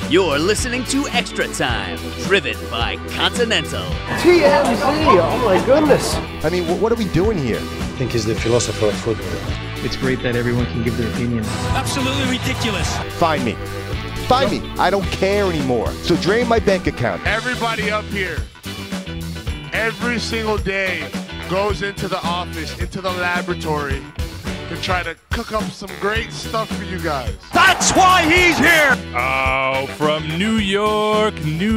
You're listening to Extra Time, driven by Continental. TMZ, oh my goodness. I mean, what are we doing here? I think he's the philosopher of football. It's great that everyone can give their opinion. Absolutely ridiculous. Find me. Find me. I don't care anymore. So drain my bank account. Everybody up here, every single day, goes into the office, into the laboratory, to try to cook up some great stuff for you guys. That's why he's here. Oh, from New York,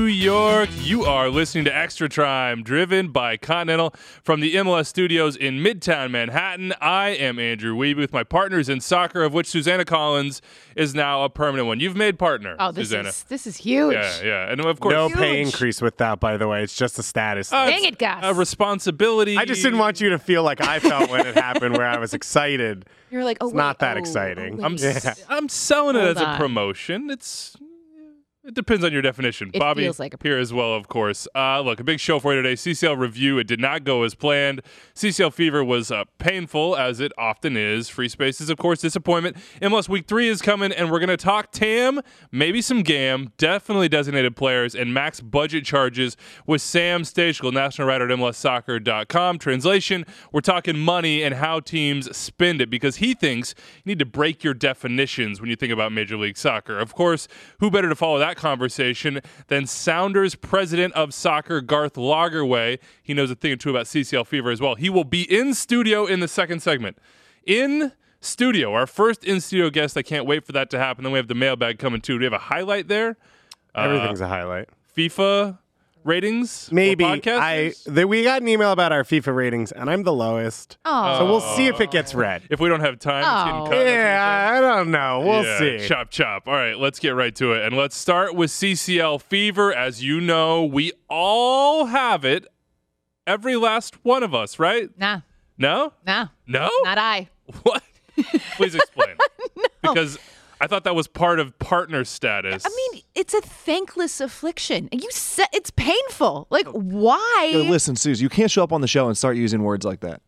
you are listening to Extra Time, driven by Continental from the MLS studios in Midtown Manhattan. I am Andrew Wiebe with my partners in soccer, of which Susanna Collins is now a permanent one. You've made partner, Susanna. This is huge. Yeah, and of course, no pay increase with that, by the way. It's just a status. Dang it, Gus. A responsibility. I just didn't want you to feel like I felt when it happened, where I was excited. You're like, it's not that exciting. I'm selling it as a promotion. It depends on your definition. It Bobby feels like here as well, of course. Look, a big show for you today. CCL review. It did not go as planned. CCL fever was painful, as it often is. Free spaces, of course, disappointment. MLS Week 3 is coming, and we're going to talk TAM, maybe some GAM, definitely designated players, and max budget charges with Sam Stejskal, national writer at MLSsoccer.com. Translation, we're talking money and how teams spend it, because he thinks you need to break your definitions when you think about Major League Soccer. Of course, who better to follow that conversation than Sounders president of soccer, Garth Lagerwey. He knows a thing or two about CCL fever as well. He will be in studio in the second segment. In studio, our first in-studio guest. I can't wait for that to happen. Then we have the mailbag coming too. Do we have a highlight there? Everything's a highlight. FIFA ratings? Maybe. We got an email about our FIFA ratings, and I'm the lowest. Oh. So we'll see if it gets read. If we don't have time, it's getting cut. Yeah, I don't know. We'll see. Chop. All right, let's get right to it. And let's start with CCL fever. As you know, we all have it. Every last one of us, right? Nah. No? Nah. No? Not I. What? Please explain. No. Because I thought that was part of partner status. I mean, it's a thankless affliction. You said it's painful. Like, why? Listen, Suze, you can't show up on the show and start using words like that.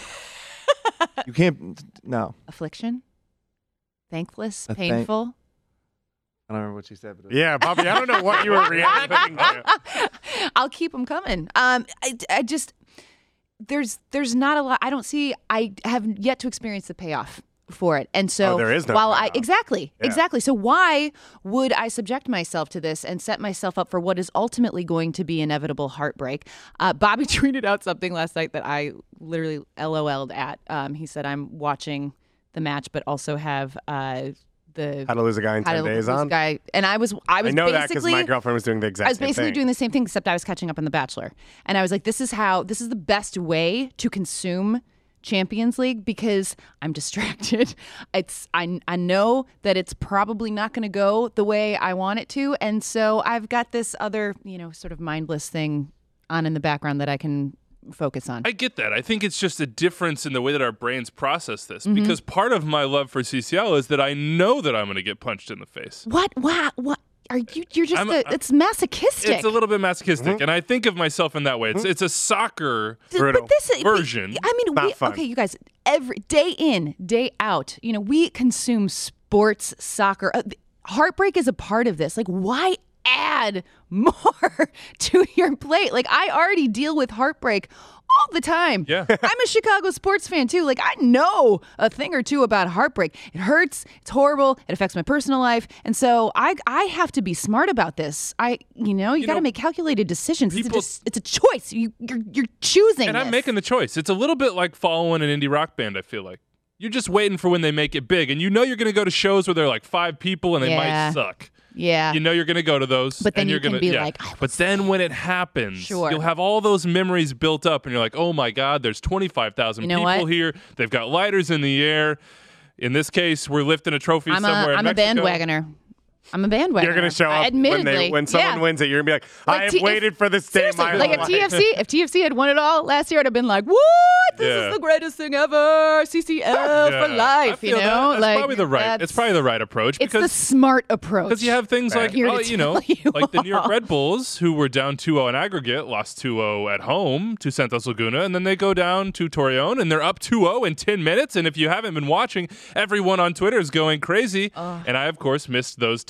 You can't. No. Affliction? Thankless? Painful? I don't remember what she said. But Yeah, Bobby, I don't know what you were reacting to. I'll keep them coming. I just, there's not a lot. I have yet to experience the payoff for it. And so there is no payoff. Yeah. Exactly. So why would I subject myself to this and set myself up for what is ultimately going to be inevitable heartbreak? Bobby tweeted out something last night that I literally LOL'd at. He said, I'm watching the match, but also have the How to Lose a Guy in 10 Days on. And I was I know that because my girlfriend was doing the exact same thing. I was basically doing the same thing, except I was catching up on The Bachelor. And I was like, this is the best way to consume Champions League, because I'm distracted. I know that it's probably not going to go the way I want it to, and so I've got this other, sort of mindless thing on in the background that I can focus on. I get that. I think it's just a difference in the way that our brains process this, because part of my love for CCL is that I know that I'm going to get punched in the face. What? Are you? You're just. It's masochistic. It's a little bit masochistic, and I think of myself in that way. It's a soccer version. I mean, okay, you guys. Every day in, day out, we consume sports, soccer. Heartbreak is a part of this. Like, why add more to your plate? Like, I already deal with heartbreak all the time. Yeah. I'm a Chicago sports fan too. Like, I know a thing or two about heartbreak. It hurts. It's horrible. It affects my personal life. And so I have to be smart about this. You got to make calculated decisions. It's a choice. You're choosing. And I'm making the choice. It's a little bit like following an indie rock band, I feel like. You're just waiting for when they make it big. And you're going to go to shows where there are like 5 people and they might suck. Yeah. You're going to go to those. But then you're going to be like, but then when it happens, sure, you'll have all those memories built up and you're like, oh my God, there's 25,000 people here. They've got lighters in the air. In this case, we're lifting a trophy somewhere in Mexico. I'm a bandwagoner. I'm a bandwagon. You're going to show up when someone wins it. You're going to be like, I have waited for this day my whole life. If TFC had won it all last year, I'd have been like, what? This is the greatest thing ever. CCL for life, That's probably the right. It's probably the right approach. It's the smart approach. Because you have things like, like the New York Red Bulls, who were down 2-0 in aggregate, lost 2-0 at home to Santos Laguna, and then they go down to Torreon, and they're up 2-0 in 10 minutes. And if you haven't been watching, everyone on Twitter is going crazy. And I, of course, missed those 10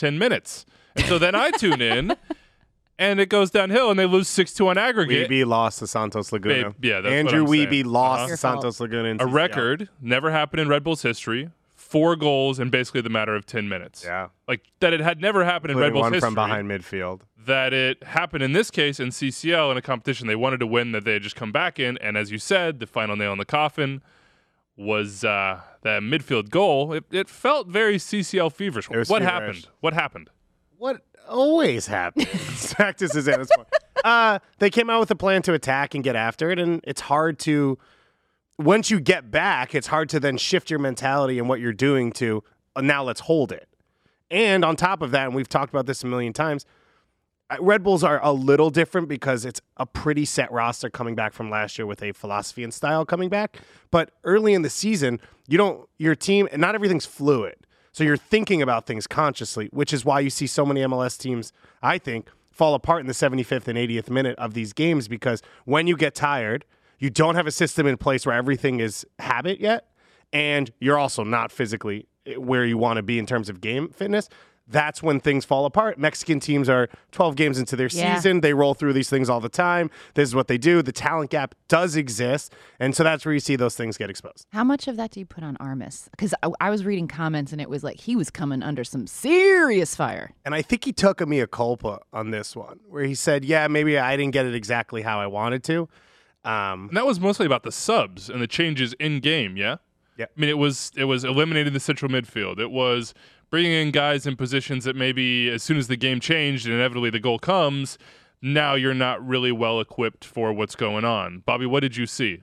10 minutes. And so then I tune in, and it goes downhill, and they lose 6-2 on aggregate. Weeby lost to Santos Laguna. Yeah, that's Andrew what I'm Weeby saying. lost to Santos Laguna. In a CCL. record never happened in Red Bull's history. 4 goals in basically the matter of 10 minutes. Yeah. Like, that it had never happened in Red Bull's one history. from behind midfield. That it happened in this case in CCL in a competition they wanted to win that they had just come back in. And as you said, the final nail in the coffin was that midfield goal. It felt very CCL feverish. What happened? What happened? What always happens. Back to Susanna's point. They came out with a plan to attack and get after it, and it's hard to, once you get back, it's hard to then shift your mentality and what you're doing to, now let's hold it. And on top of that, and we've talked about this a million times, Red Bulls are a little different because it's a pretty set roster coming back from last year with a philosophy and style coming back. But early in the season, your team, and not everything's fluid. So you're thinking about things consciously, which is why you see so many MLS teams, I think, fall apart in the 75th and 80th minute of these games, because when you get tired, you don't have a system in place where everything is habit yet, and you're also not physically where you want to be in terms of game fitness. That's when things fall apart. Mexican teams are 12 games into their season. They roll through these things all the time. This is what they do. The talent gap does exist. And so that's where you see those things get exposed. How much of that do you put on Armas? Because I was reading comments and it was like he was coming under some serious fire. And I think he took a mea culpa on this one, where he said, yeah, maybe I didn't get it exactly how I wanted to. And that was mostly about the subs and the changes in game, yeah? Yeah. I mean, it was eliminating the central midfield. It was bringing in guys in positions that maybe as soon as the game changed and inevitably the goal comes, now you're not really well equipped for what's going on. Bobby, what did you see?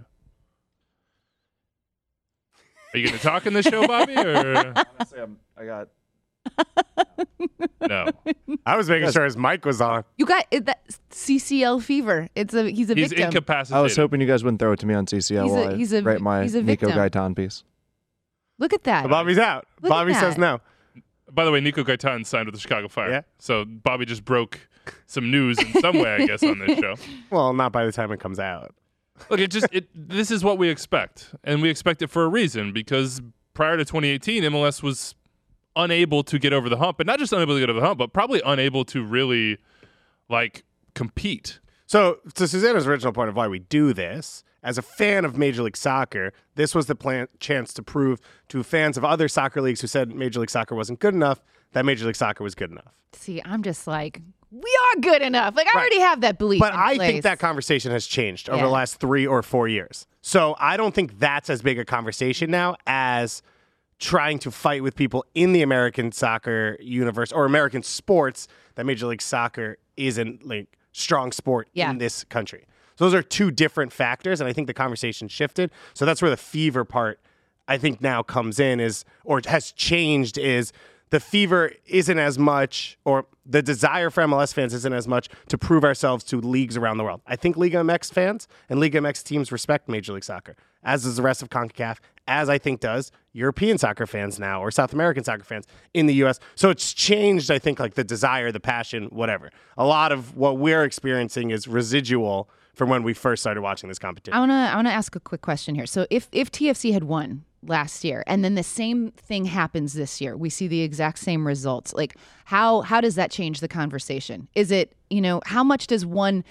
Are you going to talk in the show, Bobby? Or? Honestly, I got... No. I was making sure his mic was on. You got that CCL fever. He's a He's victim. incapacitated. I was hoping you guys wouldn't throw it to me on CCL while I write my he's a Nico victim. Gaitan piece. Look at that. So Bobby's out. Look Bobby at says that. no. By the way, Nico Gaitan signed with the Chicago Fire. Yeah. So Bobby just broke some news in some way, I guess, on this show. Well, not by the time it comes out. Look, this is what we expect. And we expect it for a reason, because prior to 2018, MLS was unable to get over the hump. And not just unable to get over the hump, but probably unable to really, compete. So, to Susanna's original point of why we do this, as a fan of Major League Soccer, this was the chance to prove to fans of other soccer leagues who said Major League Soccer wasn't good enough that Major League Soccer was good enough. See, I'm just like, we are good enough. I already have that belief. But in I place. think that conversation has changed over the last 3 or 4 years. So I don't think that's as big a conversation now as trying to fight with people in the American soccer universe or American sports that Major League Soccer isn't strong sport in this country. So those are two different factors, and I think the conversation shifted. So that's where the fever part, I think, now comes in or has changed is the fever isn't as much, or the desire for MLS fans isn't as much to prove ourselves to leagues around the world. I think Liga MX fans and Liga MX teams respect Major League Soccer, as does the rest of CONCACAF, as I think does European soccer fans now, or South American soccer fans in the U.S. So it's changed, I think, the desire, the passion, whatever. A lot of what we're experiencing is residual from when we first started watching this competition. I wanna ask a quick question here. So if TFC had won last year and then the same thing happens this year, we see the exact same results, how does that change the conversation? Is it, how much does would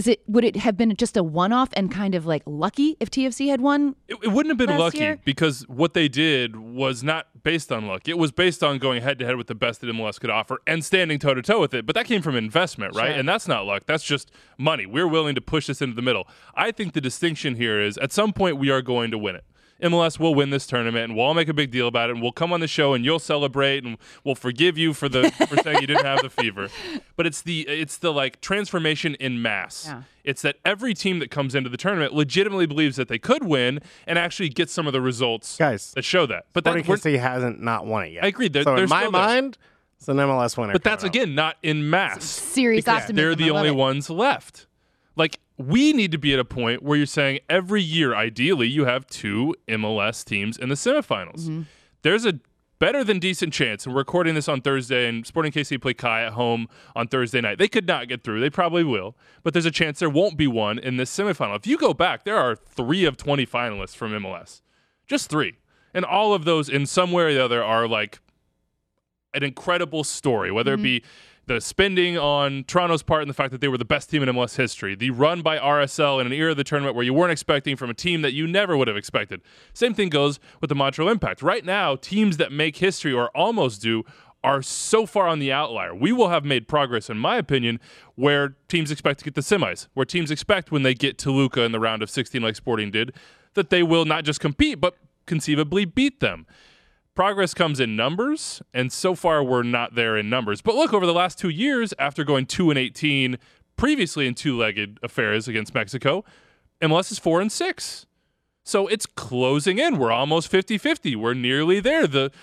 it have been just a one-off and kind of lucky if TFC had won? It wouldn't have been lucky year? Because what they did was not based on luck. It was based on going head-to-head with the best that MLS could offer and standing toe-to-toe with it. But that came from investment, right? Sure. And that's not luck. That's just money. We're willing to push this into the middle. I think the distinction here is at some point we are going to win it. MLS will win this tournament, and we'll all make a big deal about it, and we'll come on the show, and you'll celebrate, and we'll forgive you for saying you didn't have the fever. But it's the transformation in mass. Yeah. It's that every team that comes into the tournament legitimately believes that they could win and actually get some of the results that show that. But Sporting KC hasn't not won it yet. I agree. So in my mind, it's an MLS winner. But that's, again, not in mass. Serious optimism. They're the I love only it. ones left. We need to be at a point where you're saying every year, ideally, you have 2 MLS teams in the semifinals. Mm-hmm. There's a better than decent chance, and we're recording this on Thursday, and Sporting KC play Kai at home on Thursday night. They could not get through. They probably will. But there's a chance there won't be one in this semifinal. If you go back, there are 3 of 20 finalists from MLS. Just 3. And all of those, in some way or the other, are an incredible story, whether it be the spending on Toronto's part and the fact that they were the best team in MLS history, the run by RSL in an era of the tournament where you weren't expecting from a team that you never would have expected. Same thing goes with the Montreal Impact. Right now, teams that make history or almost do are so far on the outlier. We will have made progress, in my opinion, where teams expect to get the semis, where teams expect when they get Toluca in the round of 16 like Sporting did, that they will not just compete, but conceivably beat them. Progress comes in numbers, and so far we're not there in numbers. But look, over the last 2 years, after going 2-18 previously in two-legged affairs against Mexico, MLS is 4-6. So it's closing in. We're almost 50-50. We're nearly there.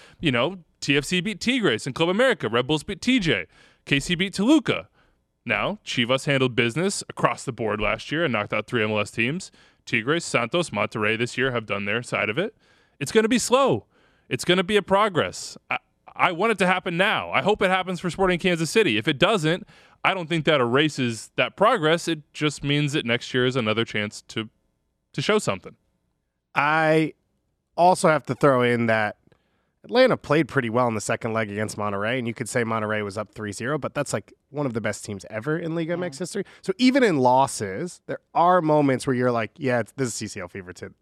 TFC beat Tigres in Club America. Red Bulls beat TJ. KC beat Toluca. Now, Chivas handled business across the board last year and knocked out 3 MLS teams. Tigres, Santos, Monterrey this year have done their side of it. It's going to be slow. It's going to be a progress. I want it to happen now. I hope it happens for Sporting Kansas City. If it doesn't, I don't think that erases that progress. It just means that next year is another chance to show something. I also have to throw in that Atlanta played pretty well in the second leg against Monterrey, and you could say Monterrey was up 3-0, but that's like one of the best teams ever in Liga MX history. So even in losses, there are moments where you're like, yeah, this is CCL fever too.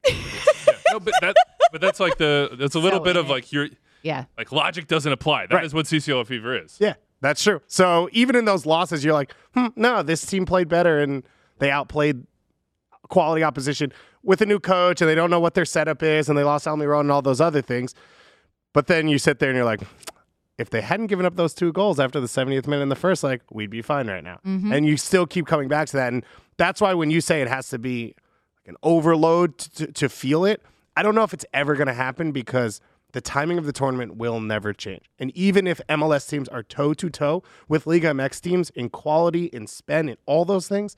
But that's like that's a little bit of like like logic doesn't apply. That is what CCL fever is. Yeah, that's true. So even in those losses, you're like, no, this team played better and they outplayed quality opposition with a new coach and they don't know what their setup is and they lost Almiron and all those other things. But then you sit there and you're like, if they hadn't given up those 2 goals after the 70th minute in the first leg, we'd be fine right now. And you still keep coming back to that. And that's why when you say it has to be like an overload to feel it, I don't know if it's ever going to happen because the timing of the tournament will never change. And even if MLS teams are toe-to-toe with Liga MX teams in quality, in spend, in all those things,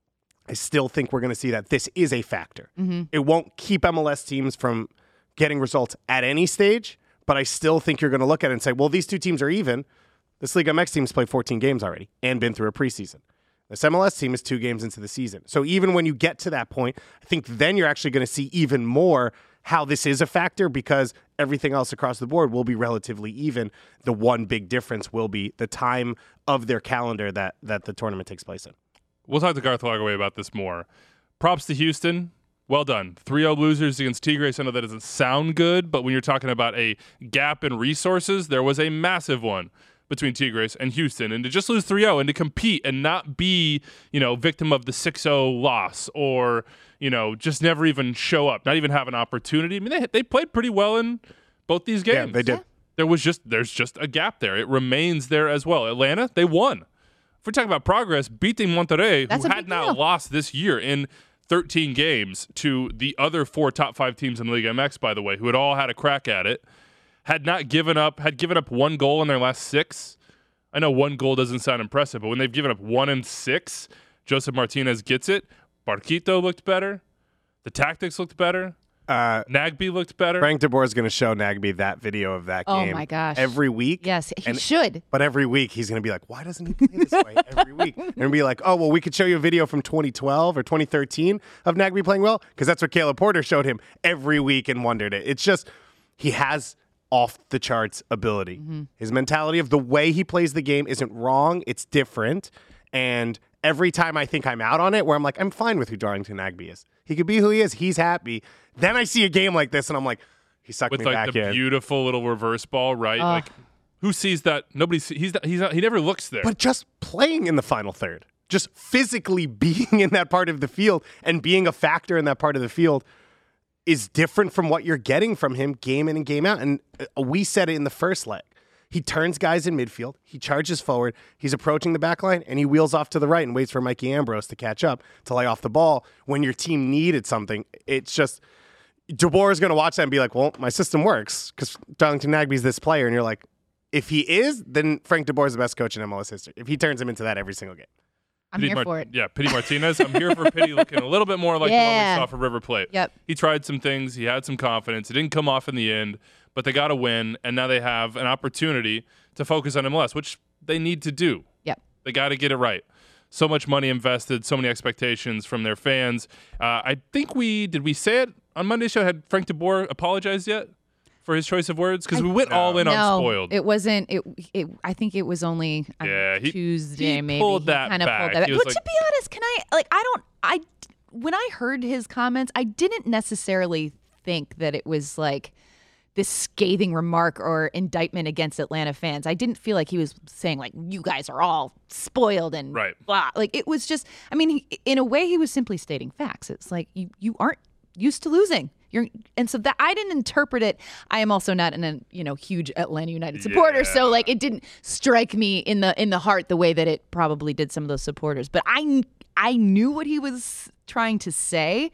I still think we're going to see that this is a factor. It won't keep MLS teams from getting results at any stage, but I still think you're going to look at it and say, well, these 2 teams are even. This Liga MX team's played 14 games already and been through a preseason. This MLS team is 2 games into the season. So even when you get to that point, I think then you're actually going to see even more how this is a factor because everything else across the board will be relatively even. The one big difference will be the time of their calendar that the tournament takes place in. We'll talk to Garth Lagerwey about this more. Props to Houston. Well done. 3-0 losers against Tigres. I know that doesn't sound good, but when you're talking about a gap in resources, there was a massive one between Tigres and Houston. And to just lose 3-0 and to compete and not be, victim of the 6-0 loss or, just never even show up, not even have an opportunity. I mean, they played pretty well in both these games. Yeah, they did. There's just a gap there. It remains there as well. Atlanta, they won. If we're talking about progress, beating Monterrey, who had not lost this year in 13 games to the other 4 top 5 teams in the Liga MX, by the way, who had all had a crack at it, had given up 1 goal in their last 6. I know 1 goal doesn't sound impressive, but when they've given up 1 in 6, Joseph Martinez gets it. Barquito looked better. The tactics looked better. Nagbe looked better. Frank DeBoer is going to show Nagbe that video of that game. Oh my gosh! Every week. Yes, he should. But every week he's going to be like, "Why doesn't he play this way every week?" And be like, "Oh, well, we could show you a video from 2012 or 2013 of Nagbe playing well because that's what Caleb Porter showed him every week and wondered it." It's just he has off the charts ability. His mentality of the way he plays the game isn't wrong; it's different. And every time I think I'm out on it, where I'm like, I'm fine with who Darlington Nagbe is. He could be who he is. He's happy. Then I see a game like this, and I'm like, he sucked me back in. With like the beautiful little reverse ball, right? Like, who sees that? Nobody sees. He never looks there. But just playing in the final third, just physically being in that part of the field and being a factor in that part of the field is different from what you're getting from him game in and game out. And we said it in the first leg. He turns guys in midfield. He charges forward. He's approaching the back line, and he wheels off to the right and waits for Mikey Ambrose to catch up, to lay off the ball. When your team needed something, it's just DeBoer is going to watch that and be like, well, my system works because Darlington Nagbe's this player. And you're like, if he is, then Frank DeBoer is the best coach in MLS history. If he turns him into that every single game. I'm here for it. Yeah, Pity Martinez. I'm here for Pity looking a little bit more like the one we saw for River Plate. Yep. He tried some things. He had some confidence. It didn't come off in the end, but they got a win, and now they have an opportunity to focus on MLS, which they need to do. Yep. They got to get it right. So much money invested, so many expectations from their fans. I think did we say it on Monday's show? Had Frank DeBoer apologized yet? for his choice of words? Because we went all in on spoiled. It wasn't. It. I think it was only Tuesday. He maybe pulled that kind of back. pulled that back. He But was to be honest, when I heard his comments, I didn't necessarily think that it was like this scathing remark or indictment against Atlanta fans. I didn't feel like he was saying like, you guys are all spoiled and blah. Like it was just, I mean, in a way he was simply stating facts. It's like, you aren't used to losing. And so that I didn't interpret it. I am also not a huge Atlanta United supporter, so like it didn't strike me in the heart the way that it probably did some of those supporters. But I knew what he was trying to say,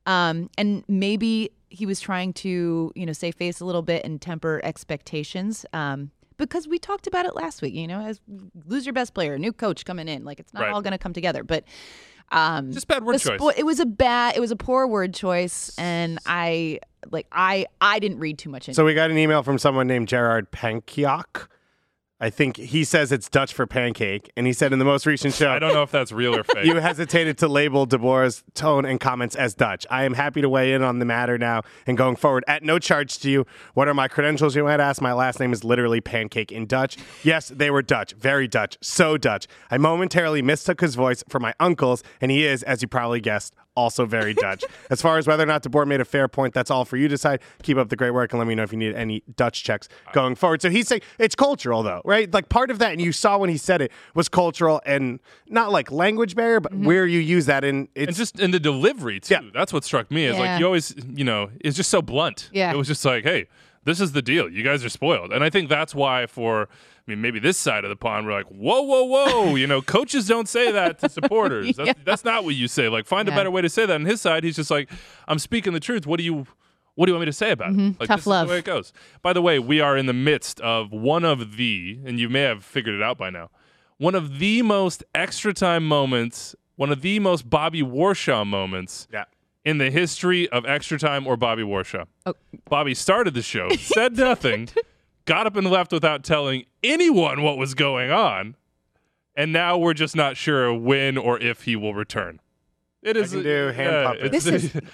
and maybe he was trying to save face a little bit and temper expectations. Because we talked about it last week. As lose your best player, new coach coming in, like it's not all going to come together, but. Just bad word choice. It was a poor word choice, and I didn't read too much into it. So we got an email from someone named Gerard Pankiak. I think he says it's Dutch for pancake, and he said in the most recent show, I don't know if that's real or fake. You hesitated to label DeBoer's tone and comments as Dutch. I am happy to weigh in on the matter now and going forward at no charge to you. What are my credentials, you might ask? My last name is literally pancake in Dutch. Yes, they were Dutch. Very Dutch. So Dutch. I momentarily mistook his voice for my uncle's, and he is, as you probably guessed, also very Dutch. As far as whether or not DeBoer made a fair point, that's all for you to decide. Keep up the great work and let me know if you need any Dutch checks going forward. So he's saying it's cultural, though, right? Like part of that, and you saw when he said it, was cultural and not like language barrier, but where you use that in. And just in the delivery, too. Yeah. That's what struck me. Is like you always, it's just so blunt. Yeah. It was just like, hey, this is the deal. You guys are spoiled. And I think that's why maybe this side of the pond, we're like, whoa. Coaches don't say that to supporters. That's not what you say. Like, find a better way to say that. On his side, he's just like, I'm speaking the truth. What do you want me to say about it? Like, Tough this love. is the way it goes. By the way, we are in the midst of one of the, and you may have figured it out by now, one of the most extra time moments, one of the most Bobby Warshaw moments in the history of extra time or Bobby Warshaw. Oh. Bobby started the show, said nothing, got up and left without telling anyone what was going on, and now we're just not sure when or if he will return. It is. I can do hand puppets.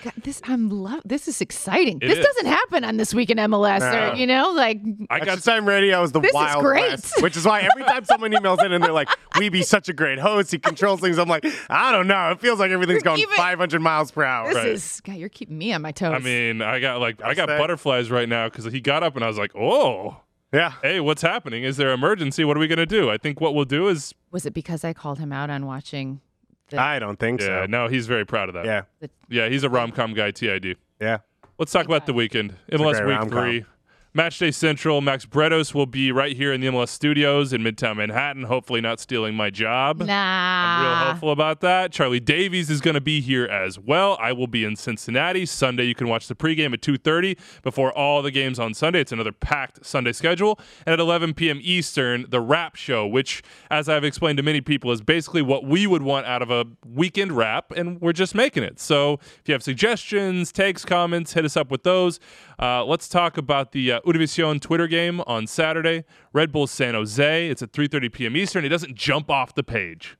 This is exciting. This is. doesn't happen on This Week in MLS. No. I got Extra Time Radio is the This Wild is great. West, which is why every time someone emails in and they're like, "We be such a great host. He controls things." I'm like, I don't know. It feels like everything's going 500 miles per hour. God, you're keeping me on my toes. I mean, I got butterflies right now because he got up and I was like, oh. Yeah. Hey, what's happening? Is there emergency? What are we going to do? I think what we'll do is... Was it because I called him out on watching... I don't think so. Yeah, no, he's very proud of that. Yeah. Yeah, he's a rom-com guy, TID. Yeah. Let's talk about the weekend. MLS Week 3. Matchday Central. Max Bretos will be right here in the MLS studios in Midtown Manhattan, hopefully not stealing my job. Nah. I'm real hopeful about that. Charlie Davies is going to be here as well. I will be in Cincinnati. Sunday, you can watch the pregame at 2:30 before all the games on Sunday. It's another packed Sunday schedule. And at 11 p.m. Eastern, the Wrap Show, which, as I've explained to many people, is basically what we would want out of a weekend wrap, and we're just making it. So if you have suggestions, takes, comments, hit us up with those. Let's talk about the Univision Twitter game on Saturday. Red Bull San Jose. It's at 3:30 p.m. Eastern. It doesn't jump off the page.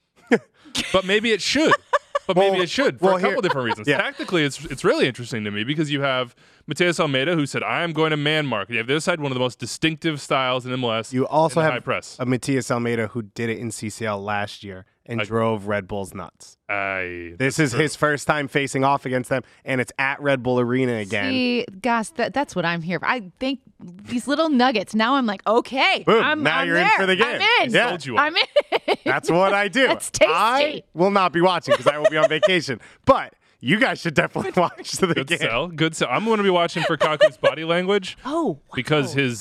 But maybe it should. For a couple different reasons. Yeah. Tactically, it's really interesting to me because you have Mateus Almeida, who said, I am going to man mark. You have the other side, one of the most distinctive styles in MLS. You also in the have high press. a Mateus Almeida who did it in CCL last year and drove Red Bulls nuts. This is his first time facing off against them, and it's at Red Bull Arena again. See, gosh, that's what I'm here for. I think these little nuggets. Now I'm like, okay, Boom, now I'm you're there. in for the game. I'm in. Yeah. Told you I'm in. That's what I do. That's tasty. I will not be watching because I will be on vacation, but you guys should dedefinitely watch the Good game. Good sell. I'm going to be watching for Kaku's body language. Oh, wow. Because his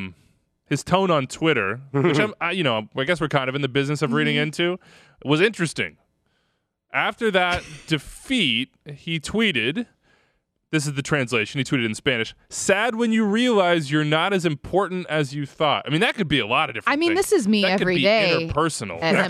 tone on Twitter, which I guess we're kind of in the business of reading into, was interesting. After that defeat, he tweeted, this is the translation, he tweeted in Spanish, sad when you realize you're not as important as you thought. I mean, that could be a lot of different things. This is me that every could be day. Interpersonal. At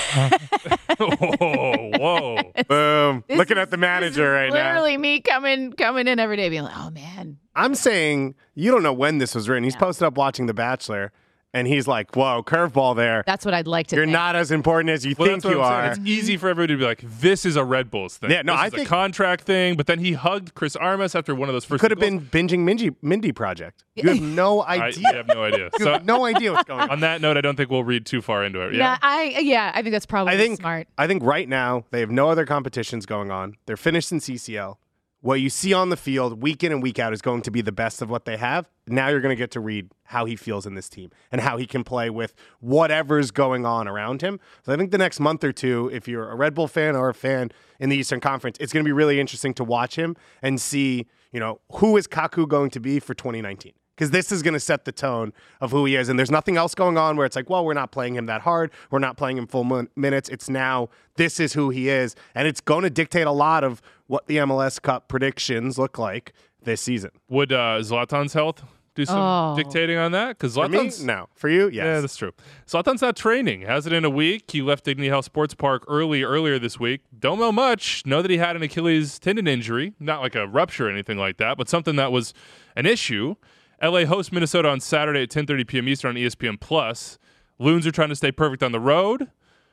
MLS. Whoa. Boom. Looking at the manager right now. Literally me coming in every day being like, oh, man. I'm saying, you don't know when this was written. He's posted up watching The Bachelor, and he's like, whoa, curveball there. That's what I'd like to You're think. not as important as you Well, think that's what you I'm are. saying. It's easy for everybody to be like, this is a Red Bulls thing. Yeah, no, this I is think- a contract thing. But then he hugged Chris Armas after one of those first. Could have goals. been binging Mindy Project. You have no I idea. have no idea. You So have no idea what's going on. on that note, I don't think we'll read too far into it. Yeah. I think that's probably smart. I think right now they have no other competitions going on. They're finished in CCL. What you see on the field week in and week out is going to be the best of what they have. Now you're going to get to read how he feels in this team and how he can play with whatever's going on around him. So I think the next month or two, if you're a Red Bull fan or a fan in the Eastern Conference, it's going to be really interesting to watch him and see, who is Kaku going to be for 2019. Because this is going to set the tone of who he is. And there's nothing else going on where it's like, well, we're not playing him that hard. We're not playing him full minutes. It's now, this is who he is. And it's going to dictate a lot of what the MLS Cup predictions look like this season. Would Zlatan's health do some dictating on that? Because For me, Zlatan's no. For you, yes. Yeah, that's true. Zlatan's not training. Has it in a week. He left Dignity Health Sports Park earlier this week. Don't know much. Know that he had an Achilles tendon injury, not like a rupture or anything like that, but something that was an issue. LA hosts Minnesota on Saturday at 10:30 p.m. Eastern on ESPN+. Loons are trying to stay perfect on the road.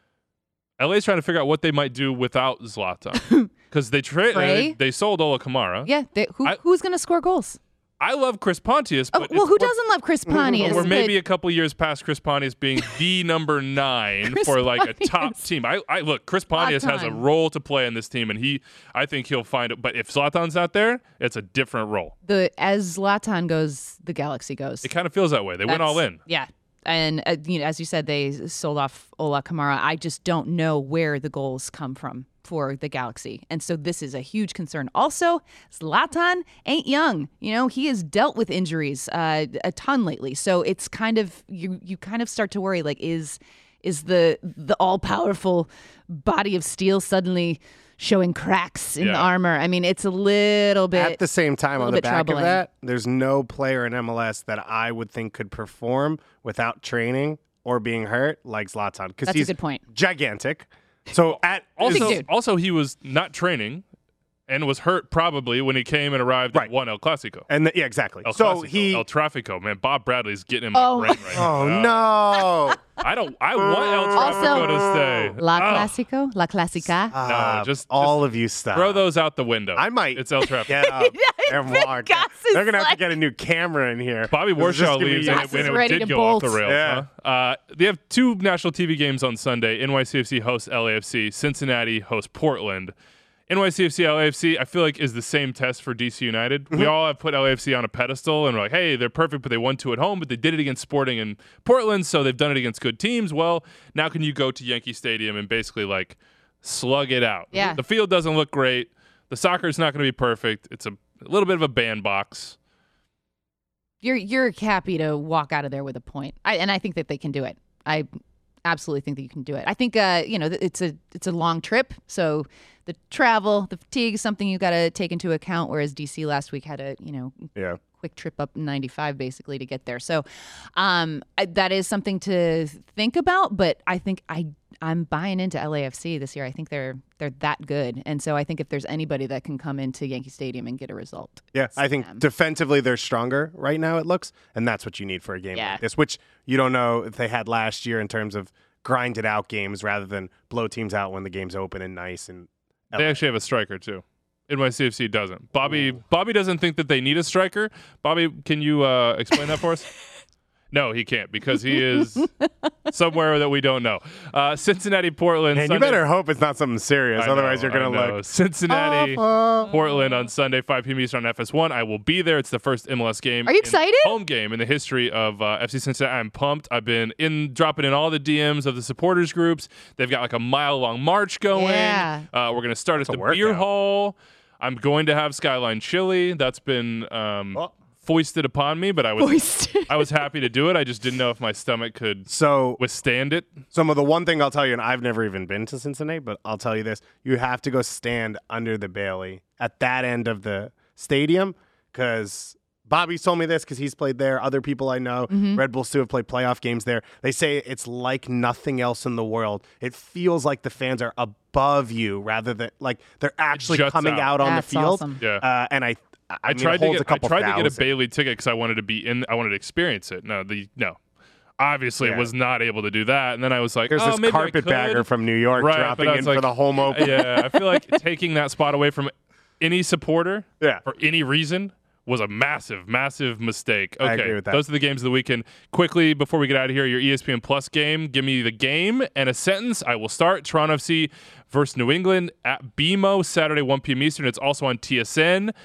LA's trying to figure out what they might do without Zlatan. Because they sold Ola Kamara. Yeah, who's going to score goals? I love Chris Pontius. But who doesn't love Chris Pontius? We're maybe a couple years past Chris Pontius being the number 9 for like a top team. I look, Chris Pontius has a role to play in this team, and I think he'll find it. But if Zlatan's not there, it's a different role. As Zlatan goes, the Galaxy goes. It kind of feels that way. They went all in. Yeah. And as you said, they sold off Ola Kamara. I just don't know where the goals come from for the Galaxy. And so this is a huge concern. Also, Zlatan ain't young. He has dealt with injuries a ton lately. So it's kind of, you kind of start to worry, like, is the all-powerful body of steel suddenly showing cracks in the armor? I mean, it's a little bit. At the same time, on the back troubling. of that, there's no player in MLS that I would think could perform without training or being hurt like Zlatan. Because That's he's a good point. Gigantic. So also he was not training and was hurt probably when he came and arrived and won El Clasico. And exactly. El Tráfico, man. Bob Bradley's getting in my brain right now. Oh no! I want El Tráfico to stay. La Clásico, La Clásica. No, just all of you stop. Throw those out the window. I might. It's El Tráfico. Get up and walk. They're gonna have to get a new camera in here. Bobby Warshaw leaves and it did go off the rails. Yeah. Huh? They have 2 national TV games on Sunday. NYCFC hosts LAFC. Cincinnati hosts Portland. NYCFC, LAFC, I feel like is the same test for DC United. We all have put LAFC on a pedestal and we're like, hey, they're perfect, but they won 2 at home, but they did it against Sporting in Portland, so they've done it against good teams. Well, now can you go to Yankee Stadium and basically like slug it out? Yeah. The field doesn't look great. The soccer's not going to be perfect. It's a little bit of a bandbox. You're happy to walk out of there with a point. I think that they can do it. I absolutely think that you can do it. I think it's a long trip, so the travel, the fatigue is something you got to take into account. Whereas DC last week had a quick trip up 95 basically to get there. So that is something to think about. But I think I'm buying into LAFC this year. I think they're that good, and so I think if there's anybody that can come into Yankee Stadium and get a result, I think defensively they're stronger right now. It looks, and that's what you need for a game like this, which you don't know if they had last year in terms of grinded out games rather than blow teams out when the game's open and nice. And they actually have a striker too. NYCFC doesn't. Bobby doesn't think that they need a striker. Bobby, can you explain that for us? No, he can't because he is somewhere that we don't know. Cincinnati, Portland. And Sunday. you better hope it's not something serious. Otherwise, you're going to look. Cincinnati, Portland on Sunday, 5 p.m. Eastern on FS1. I will be there. It's the first MLS game. Are you excited? Home game in the history of FC Cincinnati. I'm pumped. I've been dropping in all the DMs of the supporters groups. They've got like a mile-long march going. Yeah. We're going to start at the beer hall. I'm going to have Skyline Chili. That's been foisted upon me, but I was happy to do it. I just didn't know if my stomach could withstand it. Some of the one thing I'll tell you, and I've never even been to Cincinnati, but I'll tell you this: you have to go stand under the Bailey at that end of the stadium because Bobby's told me this because he's played there. Other people I know, Red Bulls too, have played playoff games there. They say it's like nothing else in the world. It feels like the fans are above you rather than like they're actually coming out on the field. Awesome. Yeah. And I tried to get a thousand. Bailey ticket because I wanted to be in. I wanted to experience it. No. obviously was not able to do that. And then I was like, There's this maybe carpetbagger from New York dropping in for the home opener. Yeah, I feel like taking that spot away from any supporter for any reason was a massive, massive mistake. Okay, I agree with that. Those are the games of the weekend. Quickly, before we get out of here, your ESPN Plus game. Give me the game and a sentence. I will start. Toronto FC versus New England at BMO, Saturday, 1 p.m. Eastern. It's also on TSN.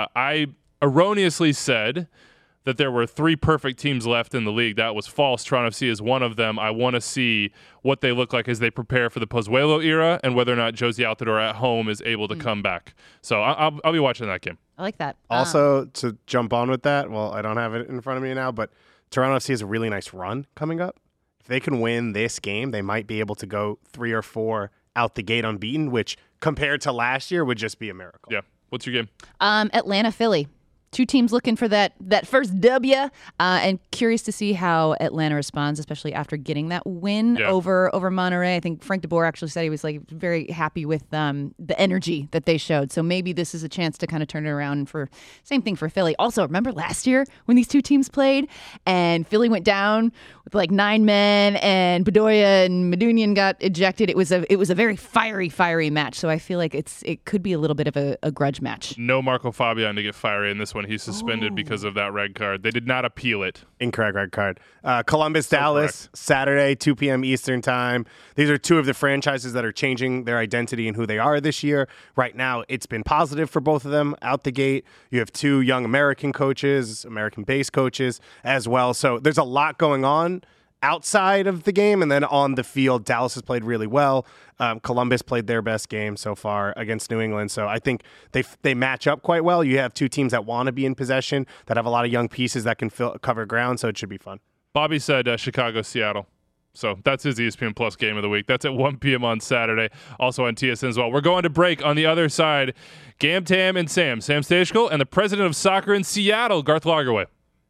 I erroneously said that there were 3 perfect teams left in the league. That was false. Toronto FC is one of them. I want to see what they look like as they prepare for the Pozuelo era and whether or not Josie Altidore at home is able to come back. So I'll be watching that game. I like that. Also, to jump on with that, well, I don't have it in front of me now, but Toronto FC has a really nice run coming up. If they can win this game, they might be able to go 3 or 4 out the gate unbeaten, which compared to last year would just be a miracle. Yeah. What's your game? Atlanta, Philly. 2 teams looking for that first W, and curious to see how Atlanta responds, especially after getting that win over Monterrey. I think Frank DeBoer actually said he was like very happy with the energy that they showed. So maybe this is a chance to kind of turn it around. For same thing for Philly. Also, remember last year when these 2 teams played and Philly went down with like 9 men and Bedoya and Medunian got ejected. It was a very fiery match. So I feel like it could be a little bit of a grudge match. No Marco Fabian to get fiery in this one. He's suspended because of that red card. They did not appeal it. Incorrect red card. Columbus, Dallas, Saturday, 2 p.m. Eastern time. These are 2 of the franchises that are changing their identity and who they are this year. Right now, it's been positive for both of them out the gate. You have 2 young American coaches, American-based coaches as well. So there's a lot going on outside of the game, and then on the field, Dallas has played really well. Columbus played their best game so far against New England, so I think they match up quite well. You have 2 teams that want to be in possession, that have a lot of young pieces that can cover ground, so it should be fun. Bobby said Chicago, Seattle. So that's his ESPN Plus game of the week. That's at 1 p.m. on Saturday, also on TSN as well. We're going to break. On the other side, Gam Tam and Sam Stejskal, and the president of soccer in Seattle, Garth Lagerwey.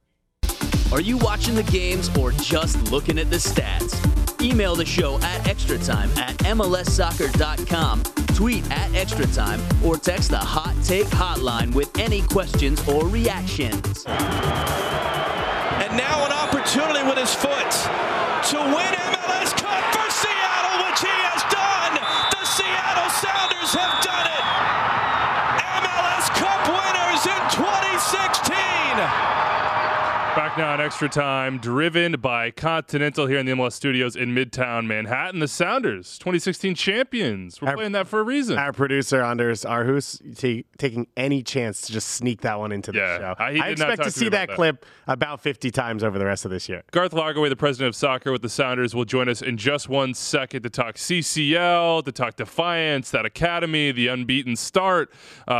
Are you watching the games or just looking at the stats? Email the show at extratime@mlssoccer.com, tweet at extratime, or text the Hot Take hotline with any questions or reactions. And now an opportunity with his foot to win MLS Cup for Seattle, which he has done. The Seattle Sounders have done it. MLS Cup winners in 2016. Back now on Extra Time, driven by Continental here in the MLS studios in Midtown Manhattan. The Sounders, 2016 champions. We're playing that for a reason. Our producer, Anders Arhus, taking any chance to just sneak that one into the show. I expect to see that clip about 50 times over the rest of this year. Garth Lagerwey, the president of soccer with the Sounders, will join us in just 1 second to talk CCL, to talk Defiance, that academy, the unbeaten start,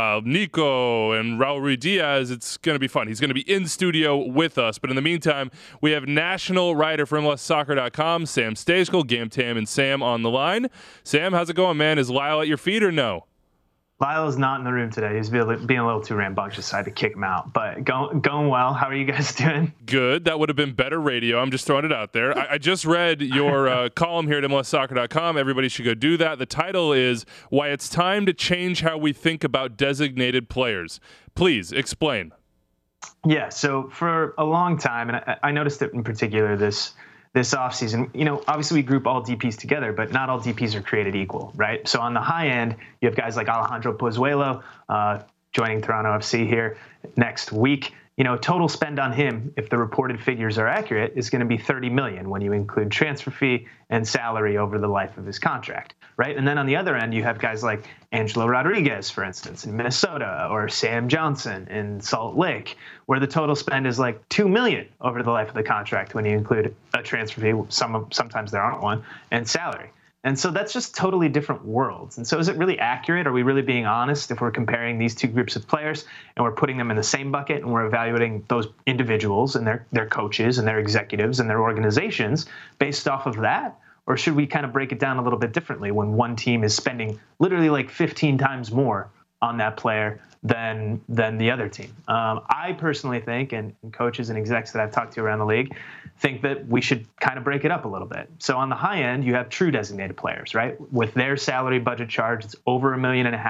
Nico and Raul Ruiz Diaz. It's going to be fun. He's going to be in studio with us. But in the meantime, we have national writer for MLSsoccer.com, Sam Stejskal, Gam Tam, and Sam on the line. Sam, how's it going, man? Is Lyle at your feet or no? Lyle's not in the room today. He's being a little too rambunctious, so I had to kick him out. But going well. How are you guys doing? Good. That would have been better radio. I'm just throwing it out there. I just read your column here at MLSsoccer.com. Everybody should go do that. The title is Why It's Time to Change How We Think About Designated Players. Please explain. Yeah, so for a long time, and I noticed it in particular this offseason, obviously we group all DPs together, but not all DPs are created equal, right? So on the high end, you have guys like Alejandro Pozuelo joining Toronto FC here next week. Total spend on him, if the reported figures are accurate, is going to be $30 million when you include transfer fee and salary over the life of his contract, right? And then on the other end, you have guys like Angelo Rodriguez, for instance, in Minnesota, or Sam Johnson in Salt Lake, where the total spend is like $2 million over the life of the contract when you include a transfer fee, sometimes there aren't one, and salary. And so that's just totally different worlds. And so is it really accurate? Are we really being honest if we're comparing these 2 groups of players and we're putting them in the same bucket and we're evaluating those individuals and their coaches and their executives and their organizations based off of that? Or should we kind of break it down a little bit differently when one team is spending literally like 15 times more on that player than the other team? I personally think, and coaches and execs that I've talked to around the league, think that we should kind of break it up a little bit. So on the high end, you have true designated players, right? With their salary budget charge, it's over $1.5 million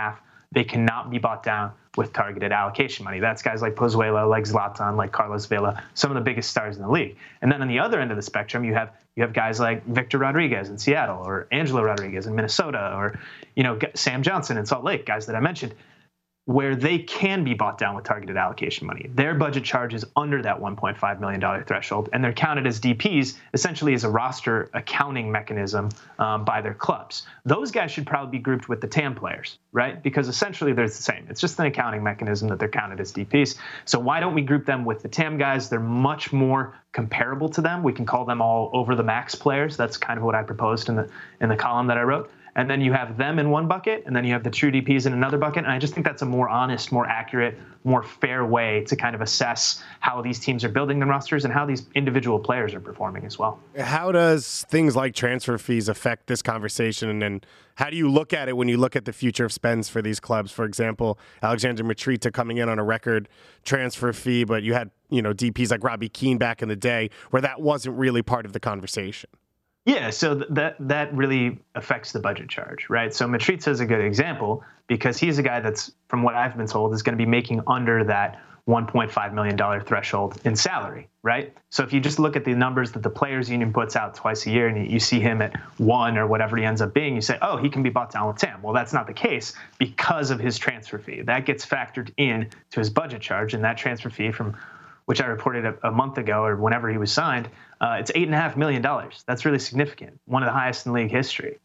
they cannot be bought down with targeted allocation money. That's guys like Pozuelo, like Zlatan, like Carlos Vela, some of the biggest stars in the league. And then on the other end of the spectrum, you have guys like Victor Rodriguez in Seattle, or Angelo Rodriguez in Minnesota, or Sam Johnson in Salt Lake, guys that I mentioned, where they can be bought down with targeted allocation money. Their budget charge is under that $1.5 million threshold, and they're counted as DPs essentially as a roster accounting mechanism by their clubs. Those guys should probably be grouped with the TAM players, right? Because essentially they're the same. It's just an accounting mechanism that they're counted as DPs. So why don't we group them with the TAM guys? They're much more comparable to them. We can call them all over the max players. That's kind of what I proposed in the column that I wrote. And then you have them in one bucket, and then you have the true DPs in another bucket. And I just think that's a more honest, more accurate, more fair way to kind of assess how these teams are building their rosters and how these individual players are performing as well. How does things like transfer fees affect this conversation? And how do you look at it when you look at the future of spends for these clubs? For example, Alexander Mitrita coming in on a record transfer fee, but you had, DPs like Robbie Keane back in the day where that wasn't really part of the conversation. Yeah, so that really affects the budget charge, right? So Mitrita is a good example because he's a guy that's, from what I've been told, is going to be making under that $1.5 million threshold in salary, right? So if you just look at the numbers that the Players Union puts out twice a year and you see him at 1 or whatever he ends up being, you say, oh, he can be bought down with TAM. Well, that's not the case because of his transfer fee. That gets factored in to his budget charge, and that transfer fee from which I reported a month ago or whenever he was signed, it's $8.5 million. That's really significant, one of the highest in league history.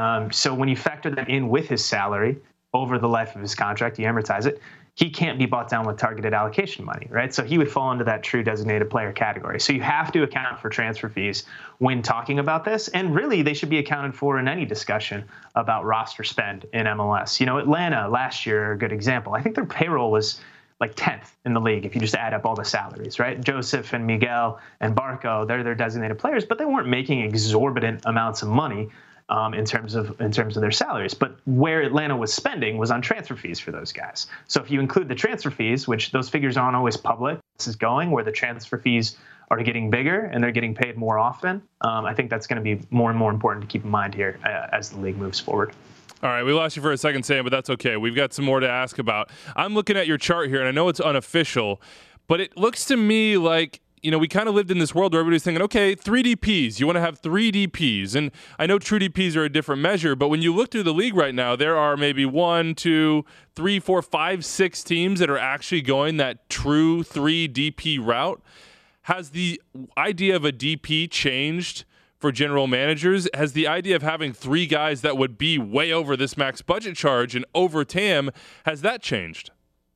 So when you factor that in with his salary over the life of his contract, you amortize it, he can't be bought down with targeted allocation money, right? So he would fall into that true designated player category. So you have to account for transfer fees when talking about this, and really they should be accounted for in any discussion about roster spend in MLS. Atlanta last year, a good example. I think their payroll was like 10th in the league if you just add up all the salaries, right? Joseph and Miguel and Barco, they're their designated players, but they weren't making exorbitant amounts of money in terms of their salaries. But where Atlanta was spending was on transfer fees for those guys. So if you include the transfer fees, which those figures aren't always public, this is going where the transfer fees are getting bigger and they're getting paid more often. I think that's going to be more and more important to keep in mind here as the league moves forward. All right, we lost you for a second, Sam, but that's okay. We've got some more to ask about. I'm looking at your chart here, and I know it's unofficial, but it looks to me like, we kind of lived in this world where everybody's thinking, okay, 3 DPs. You want to have 3 DPs. And I know true DPs are a different measure, but when you look through the league right now, there are maybe 1, 2, 3, 4, 5, 6 teams that are actually going that true 3 DP route. Has the idea of a DP changed for general managers? Has the idea of having 3 guys that would be way over this max budget charge and over TAM, has that changed?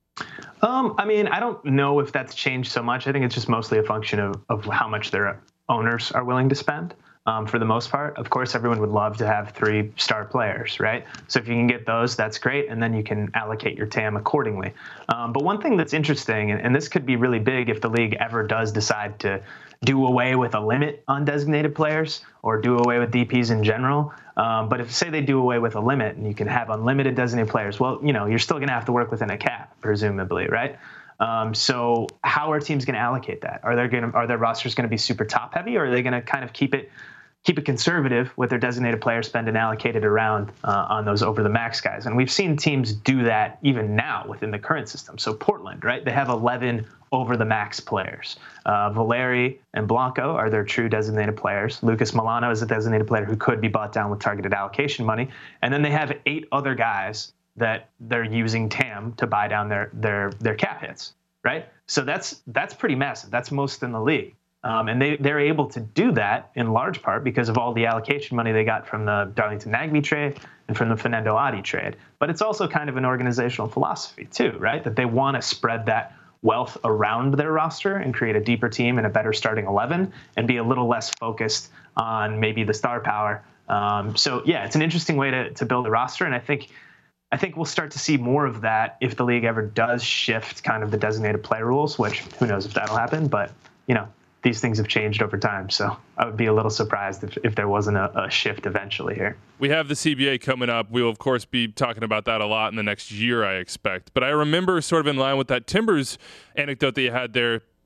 I don't know if that's changed so much. I think it's just mostly a function of how much their owners are willing to spend. For the most part, of course, everyone would love to have 3 star players, right? So if you can get those, that's great, and then you can allocate your TAM accordingly. But one thing that's interesting, and this could be really big if the league ever does decide to do away with a limit on designated players or do away with DPs in general. But if, say, they do away with a limit and you can have unlimited designated players, well, you're still going to have to work within a cap, presumably, right? So how are teams going to allocate that? Are their rosters going to be super top heavy, or are they going to kind of keep it conservative with their designated player spend and allocate it around on those over the max guys? And we've seen teams do that even now within the current system. So Portland, right? They have 11 over the max players. Valeri and Blanco are their true designated players. Lucas Milano is a designated player who could be bought down with targeted allocation money. And then they have 8 other guys that they're using TAM to buy down their cap hits, right? So that's pretty massive. That's most in the league. And they're able to do that in large part because of all the allocation money they got from the Darlington Nagbe trade and from the Fernando Adi trade. But it's also kind of an organizational philosophy too, right? That they want to spread that wealth around their roster and create a deeper team and a better starting 11 and be a little less focused on maybe the star power. So yeah, it's an interesting way to build a roster. And I think we'll start to see more of that if the league ever does shift kind of the designated player rules, which who knows if that'll happen, but these things have changed over time. So I would be a little surprised if there wasn't a shift eventually here. We have the CBA coming up. We will, of course, be talking about that a lot in the next year, I expect. But I remember sort of in line with that Timbers anecdote that you had there,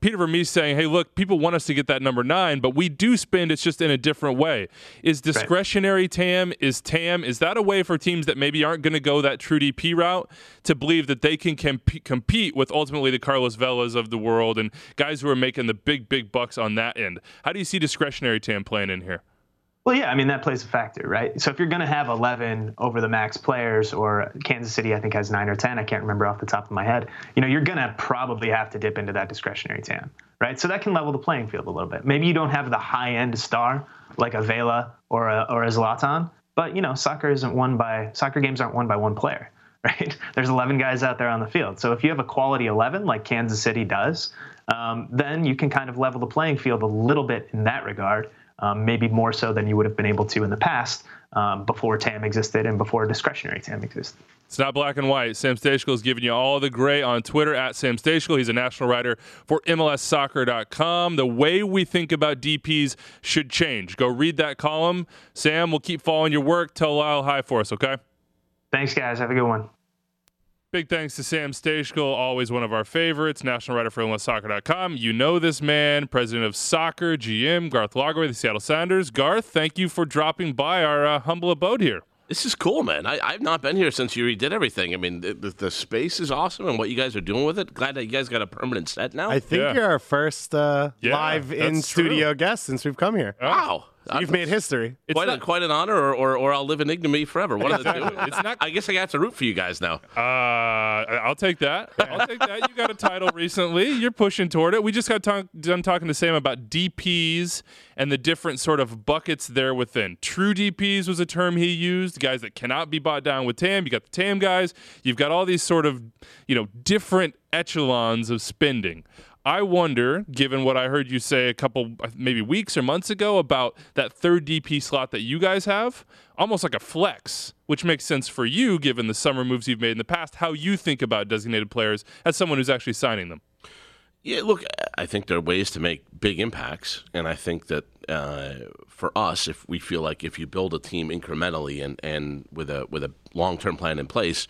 Peter Vermees saying, hey, look, people want us to get that number 9, but we do spend, it's just in a different way. Is discretionary TAM, is that a way for teams that maybe aren't going to go that true DP route to believe that they can compete with ultimately the Carlos Velas of the world and guys who are making the big bucks on that end? How do you see discretionary TAM playing in here? Well, yeah, I mean, that plays a factor, right? So if you're going to have 11 over the max players, or Kansas City, I think, has 9 or 10, I can't remember off the top of my head, you're going to probably have to dip into that discretionary TAM, right? So that can level the playing field a little bit. Maybe you don't have the high-end star like a Vela or a Zlatan, but, soccer games aren't won by one player, right? There's 11 guys out there on the field. So if you have a quality 11 like Kansas City does, then you can kind of level the playing field a little bit in that regard. Maybe more so than you would have been able to in the past before TAM existed and before discretionary TAM existed. It's not black and white. Sam Stejskal is giving you all the gray on Twitter at Sam Stejskal. He's a national writer for MLSsoccer.com. The way we think about DPs should change. Go read that column. Sam, we'll keep following your work. Tell Lyle hi for us, okay? Thanks, guys. Have a good one. Big thanks to Sam Stejskal, always one of our favorites, national writer for MLSsoccer.com. You know this man, president of soccer, GM, Garth Lagerwey, the Seattle Sounders. Garth, thank you for dropping by our humble abode here. This is cool, man. I've not been here since you redid everything. I mean, the space is awesome, and what you guys are doing with it. Glad that you guys got a permanent set now. I think you're our first live in-studio guest since we've come here. Wow. You've made history. Quite an honor, or I'll live in ignominy forever. One of the two. I guess I got to root for you guys now. I'll take that. You got a title recently. You're pushing toward it. We just got done talking to Sam about DPs and the different sort of buckets there within. True DPs was a term he used. Guys that cannot be bought down with TAM. You got the TAM guys. You've got all these sort of different echelons of spending. I wonder, given what I heard you say a couple, maybe weeks or months ago about that third DP slot that you guys have, almost like a flex, which makes sense for you given the summer moves you've made in the past, how you think about designated players as someone who's actually signing them. Yeah, look, I think there are ways to make big impacts, and I think that for us, if we feel like if you build a team incrementally and with a long-term plan in place,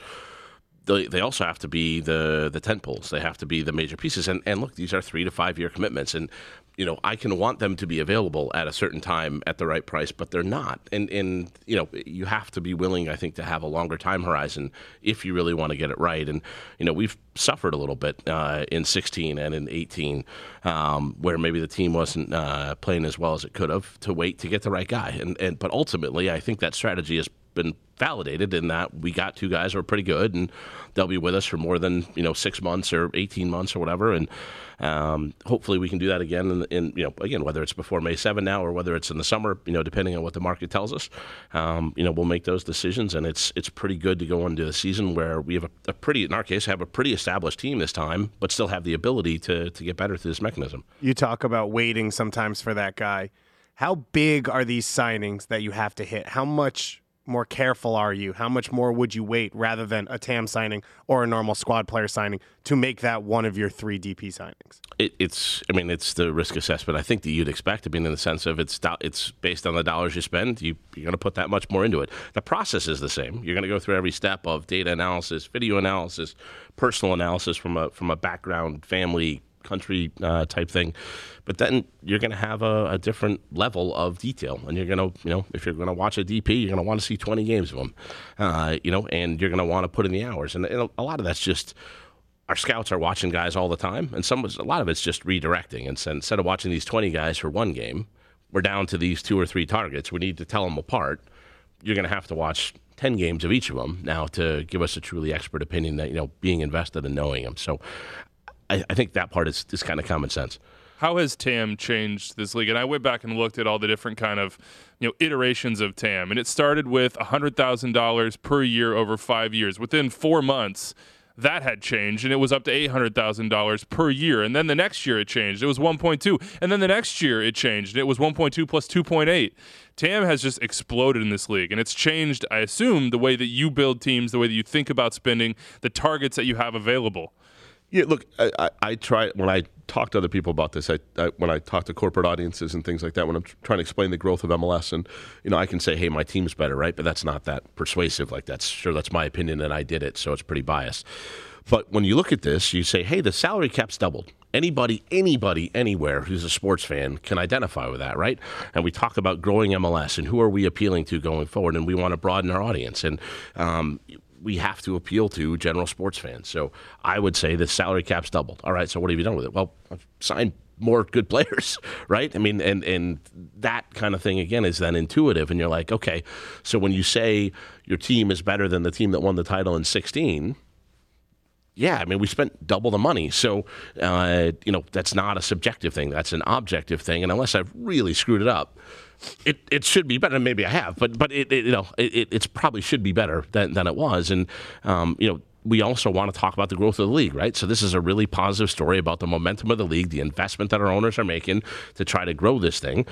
they also have to be the tentpoles. They have to be the major pieces. And look, these are 3 to 5 year commitments. And, I can want them to be available at a certain time at the right price, but they're not. And you have to be willing, I think, to have a longer time horizon if you really want to get it right. And, we've suffered a little bit in 16 and in 18 where maybe the team wasn't playing as well as it could have to wait to get the right guy. But ultimately, I think that strategy has been validated in that we got 2 guys who are pretty good, and they'll be with us for more than 6 months or 18 months or whatever. And hopefully we can do that again. And again, whether it's before May 7 now or whether it's in the summer, depending on what the market tells us, we'll make those decisions. And it's pretty good to go into the season where we have a pretty, in our case, have a pretty established team this time, but still have the ability to get better through this mechanism. You talk about waiting sometimes for that guy. How big are these signings that you have to hit? How much more careful are you? How much more would you wait rather than a TAM signing or a normal squad player signing to make that one of your 3 DP signings? It's the risk assessment I think that you'd expect. In the sense of it's based on the dollars you spend. You're going to put that much more into it. The process is the same. You're going to go through every step of data analysis, video analysis, personal analysis from a background, family, country type thing, but then you're going to have a different level of detail, and you're going to, if you're going to watch a DP, you're going to want to see 20 games of them, and you're going to want to put in the hours, and a lot of that's just our scouts are watching guys all the time, and a lot of it's just redirecting, and so instead of watching these 20 guys for one game, we're down to these 2 or 3 targets. We need to tell them apart. You're going to have to watch 10 games of each of them now to give us a truly expert opinion that being invested in knowing them. So I think that part is kind of common sense. How has TAM changed this league? And I went back and looked at all the different kind of iterations of TAM. And it started with $100,000 per year over 5 years. Within 4 months, that had changed, and it was up to $800,000 per year. And then the next year it changed. It was 1.2. And then the next year it changed. It was 1.2 plus 2.8. TAM has just exploded in this league, and it's changed, I assume, the way that you build teams, the way that you think about spending, the targets that you have available. Yeah, look, I try when I talk to other people about this. When I talk to corporate audiences and things like that, when I'm trying to explain the growth of MLS, and I can say, "Hey, my team's better," right? But that's not that persuasive. Like that's my opinion, and I did it, so it's pretty biased. But when you look at this, you say, "Hey, the salary cap's doubled." Anybody, anywhere who's a sports fan can identify with that, right? And we talk about growing MLS and who are we appealing to going forward, and we want to broaden our audience. And we have to appeal to general sports fans. So I would say the salary cap's doubled. All right, so what have you done with it? Well, I've signed more good players, right? I mean, and that kind of thing, again, is then intuitive. And you're like, okay, so when you say your team is better than the team that won the title in 2016, yeah, I mean, we spent double the money. So, that's not a subjective thing. That's an objective thing. And unless I've really screwed it up, it should be better. Maybe I have, but it's probably should be better than it was. And, we also want to talk about the growth of the league, right? So this is a really positive story about the momentum of the league, the investment that our owners are making to try to grow this thing.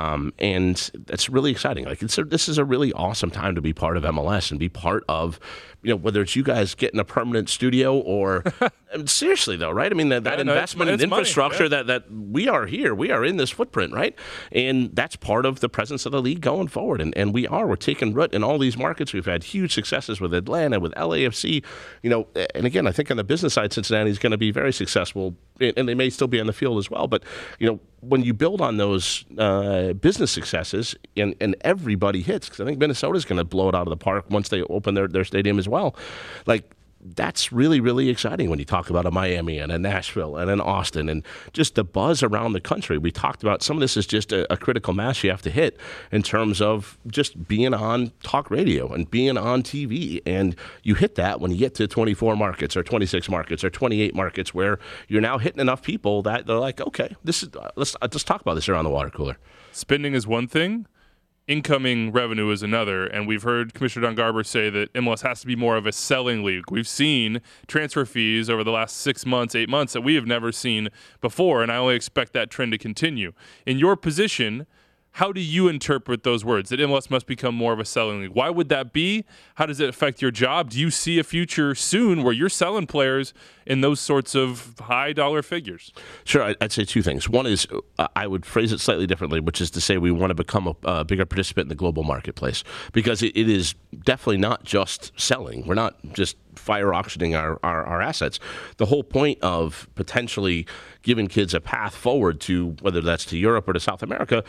And that's really exciting. Like this is a really awesome time to be part of MLS and be part of, whether it's you guys getting a permanent studio or seriously though, right? I mean, that investment in infrastructure that we are here, we are in this footprint, right? And that's part of the presence of the league going forward. And we're taking root in all these markets. We've had huge successes with Atlanta, with LAFC, and again, I think on the business side, Cincinnati is going to be very successful, and they may still be on the field as well. But, when you build on those business successes and everybody hits, because I think Minnesota's going to blow it out of the park once they open their stadium as well. Like, that's really, really exciting when you talk about a Miami and a Nashville and an Austin and just the buzz around the country. We talked about some of this is just a critical mass you have to hit in terms of just being on talk radio and being on TV. And you hit that when you get to 24 markets or 26 markets or 28 markets where you're now hitting enough people that they're like, okay, let's talk about this around the water cooler. Spending is one thing. Incoming revenue is another, and we've heard Commissioner Don Garber say that MLS has to be more of a selling league. We've seen transfer fees over the last 6 months, 8 months that we have never seen before, and I only expect that trend to continue. In your position, how do you interpret those words, that MLS must become more of a selling league? Why would that be? How does it affect your job? Do you see a future soon where you're selling players in those sorts of high dollar figures? Sure, I'd say two things. One is I would phrase it slightly differently, which is to say we want to become a bigger participant in the global marketplace, because it is definitely not just selling. We're not just fire auctioning our assets. The whole point of potentially giving kids a path forward to, whether that's to Europe or to South America,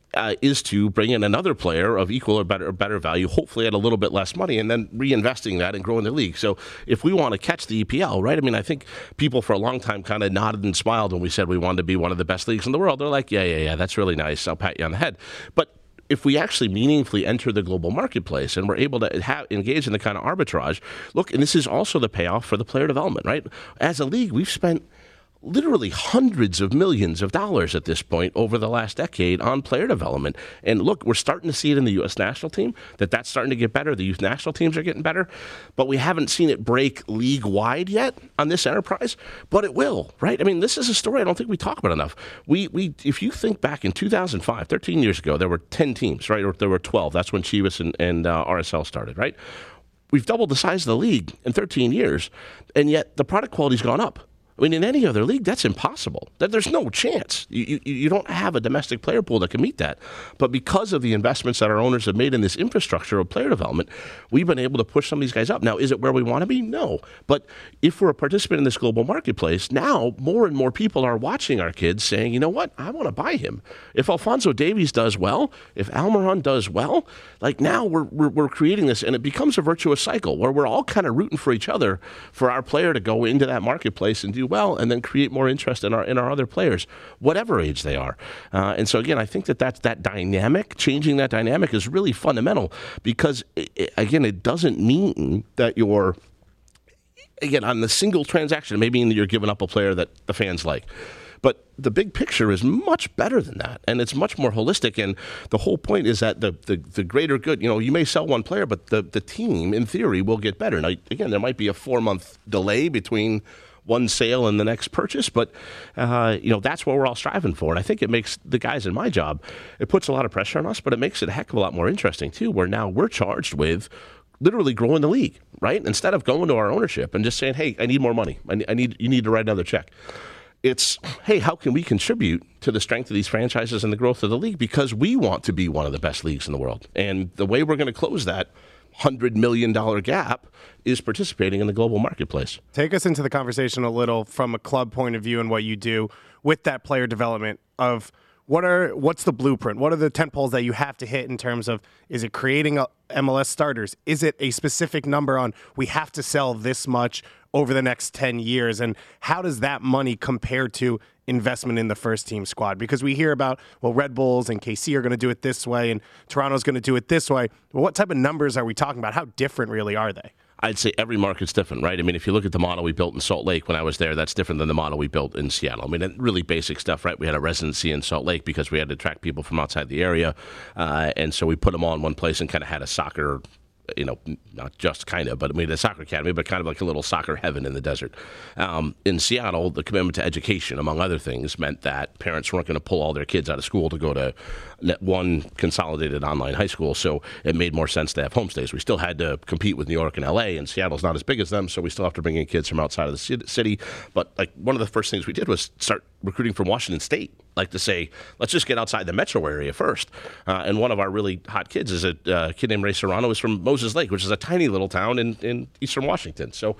is to bring in another player of equal or better value, hopefully at a little bit less money, and then reinvesting that and growing the league. So if we want to catch the EPL, right? I mean, I think people for a long time kind of nodded and smiled when we said we wanted to be one of the best leagues in the world. They're like, yeah, that's really nice. I'll pat you on the head. But if we actually meaningfully enter the global marketplace and we're able to engage in the kind of arbitrage, look, and this is also the payoff for the player development, right? As a league, we've spent literally hundreds of millions of dollars at this point over the last decade on player development. And look, we're starting to see it in the U.S. national team, that's starting to get better. The youth national teams are getting better, but we haven't seen it break league-wide yet on this enterprise, but it will, right? I mean, this is a story I don't think we talk about enough. If you think back in 2005, 13 years ago, there were 10 teams, right? Or there were 12. That's when Chivas and RSL started, right? We've doubled the size of the league in 13 years, and yet the product quality's gone up. I mean, in any other league, that's impossible. There's no chance. You don't have a domestic player pool that can meet that. But because of the investments that our owners have made in this infrastructure of player development, we've been able to push some of these guys up. Now, is it where we want to be? No. But if we're a participant in this global marketplace, now more and more people are watching our kids saying, you know what, I want to buy him. If Alphonso Davies does well, if Almiron does well, like now we're creating this, and it becomes a virtuous cycle where we're all kind of rooting for each other for our player to go into that marketplace and do well, and then create more interest in our other players, whatever age they are. And so again, I think that dynamic, changing that dynamic is really fundamental, because it doesn't mean that you're, again, on the single transaction, maybe you're giving up a player that the fans like. But the big picture is much better than that, and it's much more holistic. And the whole point is that the greater good, you may sell one player, but the team, in theory, will get better. Now, again, there might be a 4-month delay between one sale and the next purchase, but that's what we're all striving for. And I think it makes the guys in my job, it puts a lot of pressure on us, but it makes it a heck of a lot more interesting too, where now we're charged with literally growing the league, right? Instead of going to our ownership and just saying, hey, I need more money. You need to write another check. It's, hey, how can we contribute to the strength of these franchises and the growth of the league? Because we want to be one of the best leagues in the world. And the way we're going to close that $100 million gap is participating in the global marketplace. Take us into the conversation a little from a club point of view and what you do with that player development of what's the blueprint? What are the tentpoles that you have to hit in terms of, is it creating MLS starters? Is it a specific number on we have to sell this much over the next 10 years? And how does that money compare to investment in the first team squad? Because we hear about, well, Red Bulls and KC are going to do it this way and Toronto's going to do it this way. Well, what type of numbers are we talking about? How different really are they? I'd say every market's different, right? I mean, if you look at the model we built in Salt Lake when I was there, that's different than the model we built in Seattle. I mean, really basic stuff, right? We had a residency in Salt Lake because we had to attract people from outside the area. And so we put them all in one place and kind of had a soccer, not just kind of, but I mean, a soccer academy, but kind of like a little soccer heaven in the desert. In Seattle, the commitment to education, among other things, meant that parents weren't going to pull all their kids out of school to go to one consolidated online high school, so it made more sense to have homestays. We still had to compete with New York and LA, and Seattle's not as big as them, so we still have to bring in kids from outside of the city. But like one of the first things we did was start recruiting from Washington State, like to say, let's just get outside the metro area first. And one of our really hot kids is a kid named Ray Serrano, who's from Moses Lake, which is a tiny little town in eastern Washington. So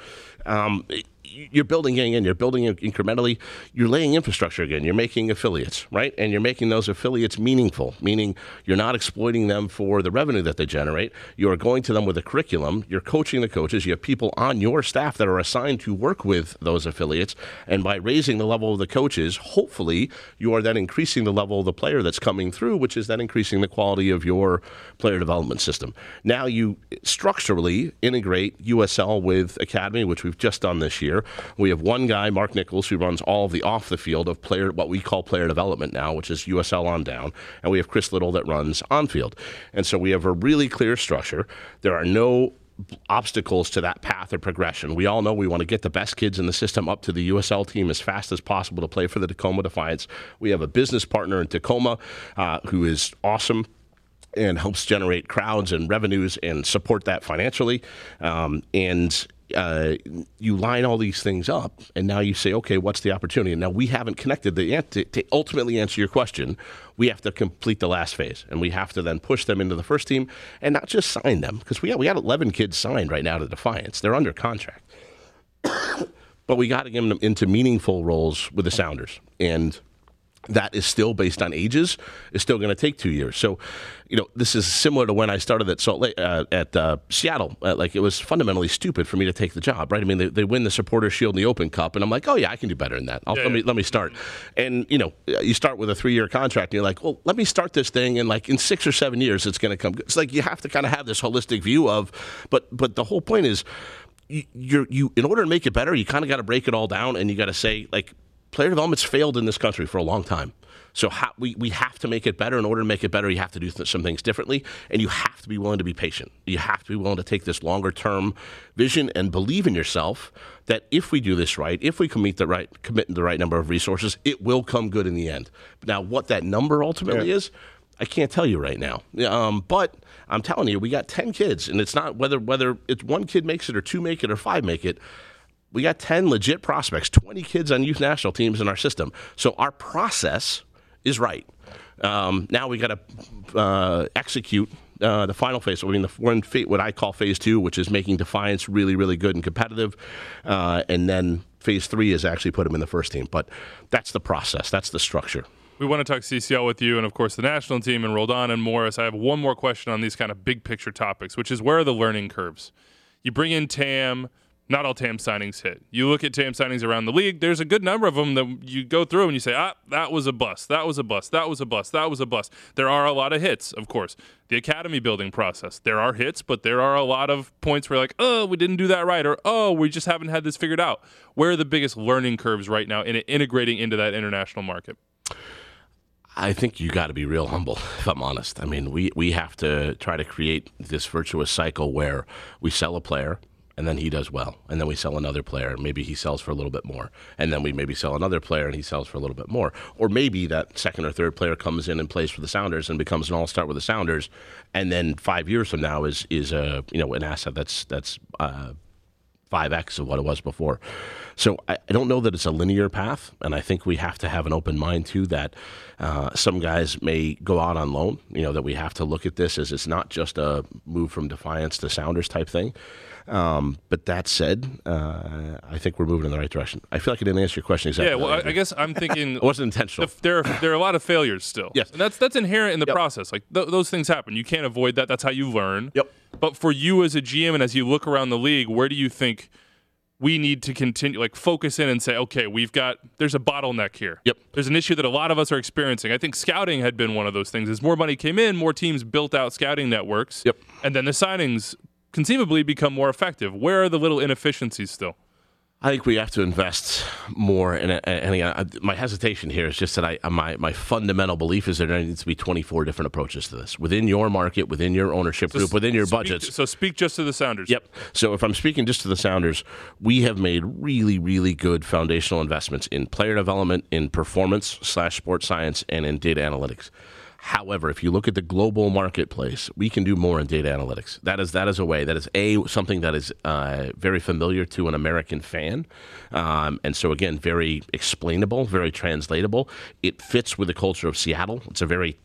you're building in, you're building incrementally, you're laying infrastructure again, you're making affiliates, right? And you're making those affiliates meaningful, meaning you're not exploiting them for the revenue that they generate. You're going to them with a curriculum, you're coaching the coaches, you have people on your staff that are assigned to work with those affiliates, and by raising the level of the coaches, hopefully you are then increasing the level of the player that's coming through, which is then increasing the quality of your player development system. Now you structurally integrate USL with Academy, which we've just done this year. We have one guy, Mark Nichols, who runs all of the off the field of what we call player development now, which is USL on down, and we have Chris Little that runs on field. And so we have a really clear structure. There are no obstacles to that path or progression. We all know we want to get the best kids in the system up to the USL team as fast as possible to play for the Tacoma Defiance. We have a business partner in Tacoma who is awesome and helps generate crowds and revenues and support that financially. You line all these things up, and now you say, okay, what's the opportunity? And now we haven't connected to ultimately answer your question. We have to complete the last phase, and we have to then push them into the first team and not just sign them, because we got 11 kids signed right now to Defiance. They're under contract. But we got to get them into meaningful roles with the Sounders, and that is still based on ages. It's still going to take 2 years. So, this is similar to when I started at Salt Lake, at Seattle. It was fundamentally stupid for me to take the job, right? I mean, they win the Supporters Shield and the Open Cup, and I'm like, oh yeah, I can do better than that. Let me start. And you start with a 3-year contract, and you're like, well, let me start this thing, and in 6 or 7 years, it's going to come good. It's like you have to kind of have this holistic view of, but the whole point is, you in order to make it better, you kind of got to break it all down, and you got to say, player development's failed in this country for a long time. So we have to make it better. In order to make it better, you have to do some things differently, and you have to be willing to be patient. You have to be willing to take this longer-term vision and believe in yourself that if we do this right, if we commit the right number of resources, it will come good in the end. Now, what that number ultimately is, I can't tell you right now. But I'm telling you, we got 10 kids, and it's not whether it's one kid makes it or 2 make it or 5 make it. We got 10 legit prospects, 20 kids on youth national teams in our system. So our process is right. Now we got to execute the final phase. I mean, what I call phase 2, which is making Defiance really, really good and competitive. And then phase 3 is actually put them in the first team. But that's the process. That's the structure. We want to talk CCL with you and, of course, the national team and Roldan and Morris. I have one more question on these kind of big picture topics, which is where are the learning curves? You bring in TAM. Not all TAM signings hit. You look at TAM signings around the league, there's a good number of them that you go through and you say, that was a bust, that was a bust, that was a bust, that was a bust. There are a lot of hits, of course. The academy building process, there are hits, but there are a lot of points where we didn't do that right, or we just haven't had this figured out. Where are the biggest learning curves right now in integrating into that international market? I think you got to be real humble, if I'm honest. I mean, we have to try to create this virtuous cycle where we sell a player, and then he does well, and then we sell another player, maybe he sells for a little bit more, and then we maybe sell another player and he sells for a little bit more, or maybe that second or third player comes in and plays for the Sounders and becomes an all-star with the Sounders, and then 5 years from now is an asset that's 5x of what it was before. So I don't know that it's a linear path, and I think we have to have an open mind too that some guys may go out on loan, that we have to look at this as it's not just a move from Defiance to Sounders type thing. But that said, I think we're moving in the right direction. I feel like I didn't answer your question exactly. Yeah, well, I guess I'm thinking it wasn't intentional. There are a lot of failures still. Yes, and that's inherent in the process. Like those things happen. You can't avoid that. That's how you learn. Yep. But for you as a GM and as you look around the league, where do you think we need to continue, like focus in and say, okay, there's a bottleneck here. Yep. There's an issue that a lot of us are experiencing. I think scouting had been one of those things. As more money came in, more teams built out scouting networks. Yep. And then the signings conceivably become more effective. Where are the little inefficiencies still? I think we have to invest more. And again, my hesitation here is just that my fundamental belief is that there needs to be 24 different approaches to this within your market, within your ownership group, within your budgets. So speak just to the Sounders. Yep. So if I'm speaking just to the Sounders, we have made really, really good foundational investments in player development, in performance/sports science, and in data analytics. However, if you look at the global marketplace, we can do more in data analytics. That is a way. That is something that is very familiar to an American fan, and so again, very explainable, very translatable. It fits with the culture of Seattle. It's a very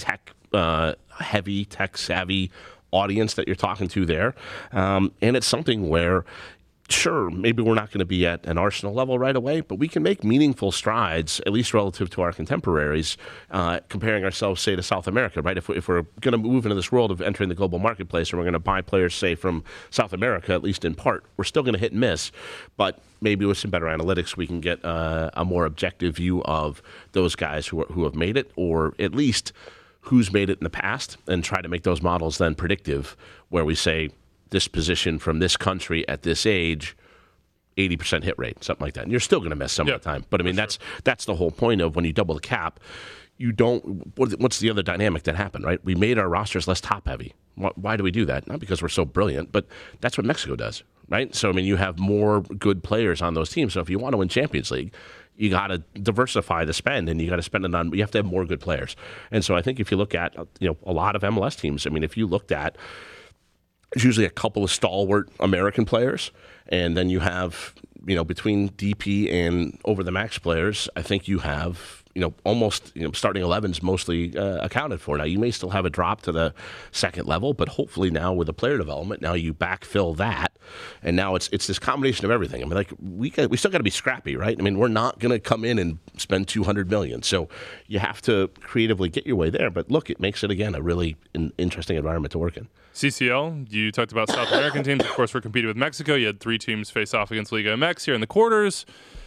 heavy, tech savvy audience that you're talking to there, and it's something where. Sure, maybe we're not going to be at an Arsenal level right away, but we can make meaningful strides, at least relative to our contemporaries, comparing ourselves, say, to South America, right? If we're going to move into this world of entering the global marketplace and we're going to buy players, say, from South America, at least in part, we're still going to hit and miss, but maybe with some better analytics, we can get a more objective view of those guys who have made it, or at least who's made it in the past, and try to make those models then predictive, where we say, this position from this country at this age, 80% hit rate, something like that. And you're still going to miss some of the time. But I mean, that's the whole point of when you double the cap, you don't. What's the other dynamic that happened, right? We made our rosters less top heavy. Why do we do that? Not because we're so brilliant, but that's what Mexico does, right? So I mean, you have more good players on those teams. So if you want to win Champions League, you got to diversify the spend, and you got to spend it on. You have to have more good players. And so I think if you look at a lot of MLS teams, I mean, if you looked at it's usually a couple of stalwart American players, and then you have, between DP and over the max players, I think you have, almost, starting 11s mostly accounted for. Now, you may still have a drop to the second level, but hopefully now with the player development, now you backfill that, and now it's this combination of everything. I mean, like, we still got to be scrappy, right? I mean, we're not going to come in and spend $200 million, so you have to creatively get your way there. But look, it makes it, again, a really interesting environment to work in. CCL, you talked about South American teams. Of course, we're competing with Mexico. You had 3 teams face off against Liga MX here in the quarters.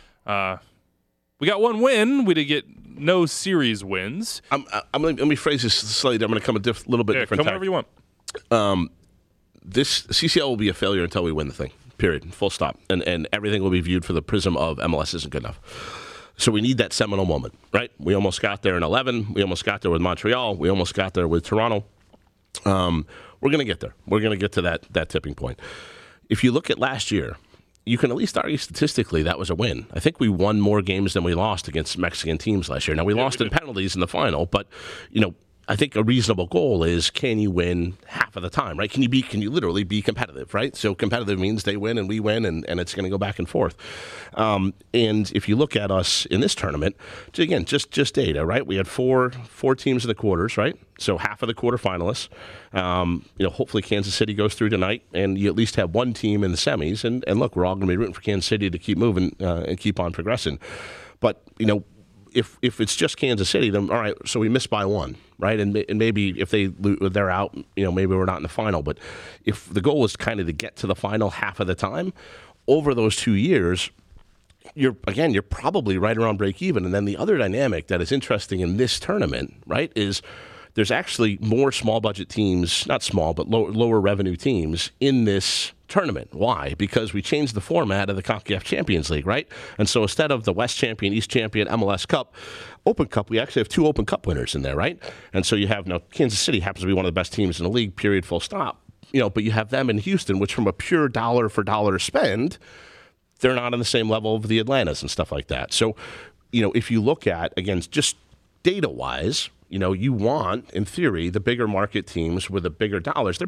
We got one win. We did get no series wins. Let me phrase this slightly. I'm going to come a little bit different. Come wherever you want. This CCL will be a failure until we win the thing. Period. Full stop. And everything will be viewed for the prism of MLS isn't good enough. So we need that seminal moment, right? We almost got there in 11. We almost got there with Montreal. We almost got there with Toronto. We're going to get there. We're going to get to that tipping point. If you look at last year, you can at least argue statistically that was a win. I think we won more games than we lost against Mexican teams last year. Now, we lost in penalties in the final, but, I think a reasonable goal is, can you win half of the time, right? Can you literally be competitive, right? So competitive means they win and we win, and it's going to go back and forth. And if you look at us in this tournament, again, just data, right? We had four teams in the quarters, right? So half of the quarterfinalists. Hopefully Kansas City goes through tonight, and you at least have one team in the semis. And look, we're all going to be rooting for Kansas City to keep moving and keep on progressing. But, if it's just Kansas City, then all right, so we missed by one, right? And maybe if they're out, maybe we're not in the final. But if the goal is kind of to get to the final half of the time, over those 2 years, you're probably right around break even. And then the other dynamic that is interesting in this tournament, right, is there's actually more small budget teams, not small, but lower revenue teams in this tournament. Why? Because we changed the format of the CONCACAF Champions League, right? And so instead of the West Champion, East Champion, MLS Cup, Open Cup, we actually have 2 Open Cup winners in there, right? And so you have now Kansas City happens to be one of the best teams in the league, period, full stop. But you have them in Houston, which from a pure dollar for dollar spend, they're not on the same level of the Atlantas and stuff like that. So, if you look at, again, just data-wise, you want, in theory, the bigger market teams with the bigger dollars, they're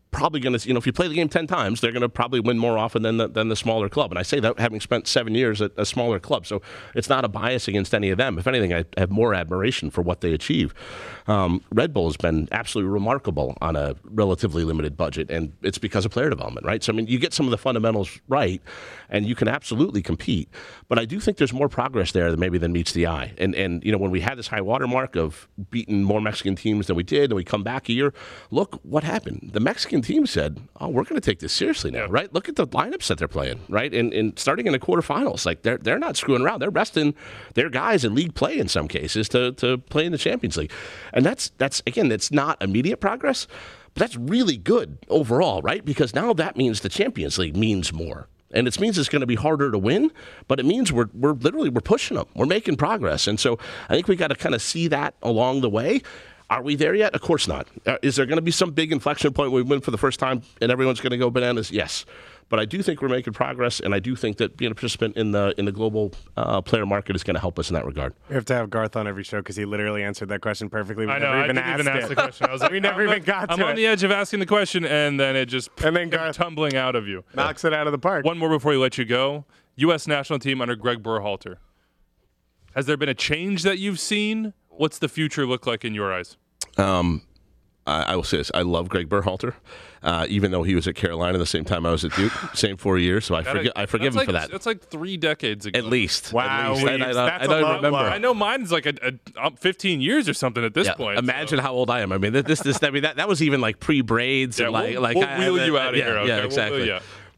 probably going to, if you play the game 10 times, they're going to probably win more often than the smaller club. And I say that having spent 7 years at a smaller club. So it's not a bias against any of them. If anything, I have more admiration for what they achieve. Red Bull has been absolutely remarkable on a relatively limited budget, and it's because of player development, right? So, I mean, you get some of the fundamentals right, and you can absolutely compete. But I do think there's more progress there than meets the eye. And when we had this high water mark of beating more Mexican teams than we did, and we come back a year, look what happened. The Mexican team said, "Oh, we're going to take this seriously now," right? Look at the lineups that they're playing, right? And starting in the quarterfinals, like they're not screwing around. They're resting their guys in league play in some cases to play in the Champions League, and that's again, that's not immediate progress, but that's really good overall, right? Because now that means the Champions League means more. And it means it's going to be harder to win, but it means we're pushing them. We're making progress. And so I think we got to kind of see that along the way. Are we there yet? Of course not. Is there going to be some big inflection point where we win for the first time and everyone's going to go bananas? Yes. But I do think we're making progress, and I do think that being a participant in the global player market is going to help us in that regard. We have to have Garth on every show because he literally answered that question perfectly. I know. I didn't even ask the question. I was like, we never even got to it. I'm on the edge of asking the question, and then it just Garth tumbling out of you. Knocks it out of the park. One more before we let you go. U.S. national team under Greg Berhalter. Has there been a change that you've seen? What's the future look like in your eyes? I will say this. I love Greg Berhalter, even though he was at Carolina the same time I was at Duke, same 4 years. So I forgive him for that. That's like 3 decades ago. At least. Wow. At least. I don't remember. I know mine's like 15 years or something at this point. Imagine how old I am. I mean, that was even like pre-braids. Yeah, and we'll wheel you out of here. Okay? Yeah, exactly.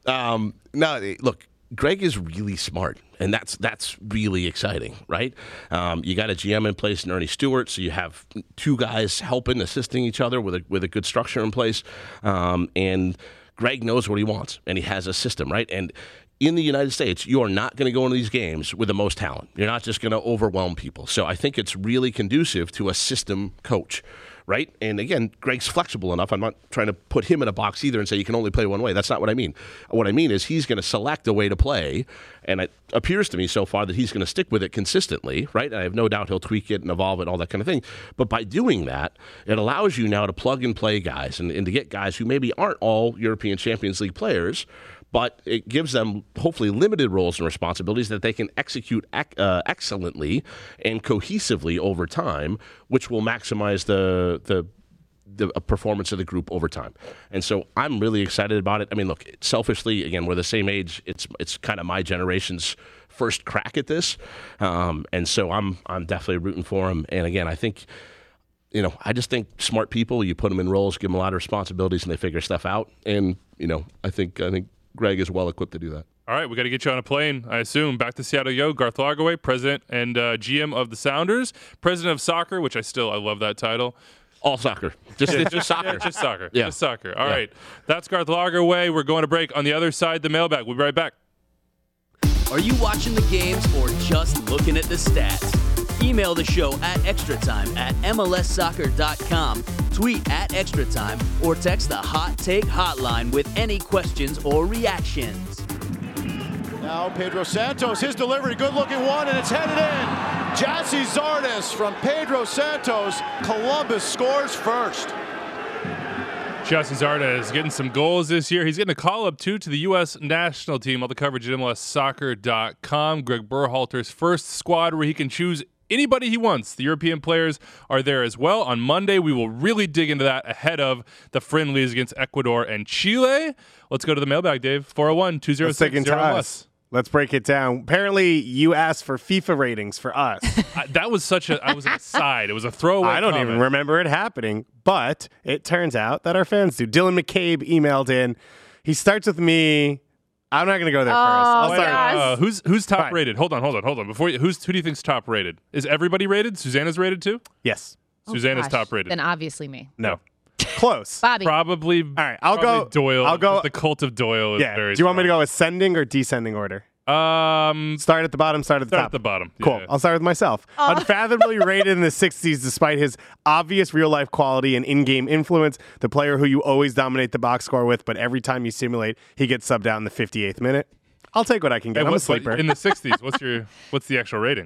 No, look, Greg is really smart, and that's really exciting, right? You got a GM in place, and Ernie Stewart, so you have 2 guys helping, assisting each other with a good structure in place. And Greg knows what he wants, and he has a system, right? And in the United States, you are not going to go into these games with the most talent. You're not just going to overwhelm people. So I think it's really conducive to a system coach, right? And again, Greg's flexible enough. I'm not trying to put him in a box either and say you can only play one way. That's not what I mean. What I mean is he's going to select a way to play, and it appears to me so far that he's going to stick with it consistently, right? And I have no doubt he'll tweak it and evolve it, all that kind of thing. But by doing that, it allows you now to plug and play guys and to get guys who maybe aren't all European Champions League players, but it gives them hopefully limited roles and responsibilities that they can execute excellently and cohesively over time, which will maximize the performance of the group over time. And so I'm really excited about it. I mean, look, selfishly, again, we're the same age. It's kind of my generation's first crack at this, and so I'm definitely rooting for him. And again, I think, I just think smart people, you put them in roles, give them a lot of responsibilities, and they figure stuff out. And I think Greg is well equipped to do that. All right, we got to get you on a plane, I assume. Back to Seattle you go. Garth Lagerwey, president and GM of the Sounders, president of soccer, which I love that title. All soccer. Just soccer. Yeah, just soccer. Yeah. Just soccer. All right. That's Garth Lagerwey. We're going to break. On the other side, the mailbag. We'll be right back. Are you watching the games or just looking at the stats? Email the show at extratime@mlssoccer.com, tweet @extratime, or text the Hot Take Hotline with any questions or reactions. Now Pedro Santos, his delivery, good-looking one, and it's headed in. Gyasi Zardes from Pedro Santos. Columbus scores first. Gyasi Zardes getting some goals this year. He's getting a call-up, too, to the U.S. national team. All the coverage at MLSsoccer.com. Greg Berhalter's first squad where he can choose anybody he wants. The European players are there as well. On Monday, we will really dig into that ahead of the friendlies against Ecuador and Chile. Let's go to the mailbag, Dave. 401-206-0. Let's break it down. Apparently, you asked for FIFA ratings for us. That was I was aside. It was a throwaway I don't comment. even remember it happening, but it turns out that our fans do. Dylan McCabe emailed in. He starts with me. I'm not going to go there first. I'll start. Who's top rated? Hold on. Before who do you think's top rated? Is everybody rated? Susanna's rated too? Yes. Susanna's top rated. Then obviously me. No. Close. Bobby. Probably. All right. I'll go. Doyle. I'll go. The cult of Doyle is very Do you want me to go ascending or descending order? Start at the bottom, start at the top. Start at the bottom. Cool. Yeah. I'll start with myself. Unfathomably rated in the 60s despite his obvious real-life quality and in-game influence. The player who you always dominate the box score with, but every time you simulate, he gets subbed out in the 58th minute. I'll take what I can get. I'm a sleeper. In the 60s, what's the actual rating?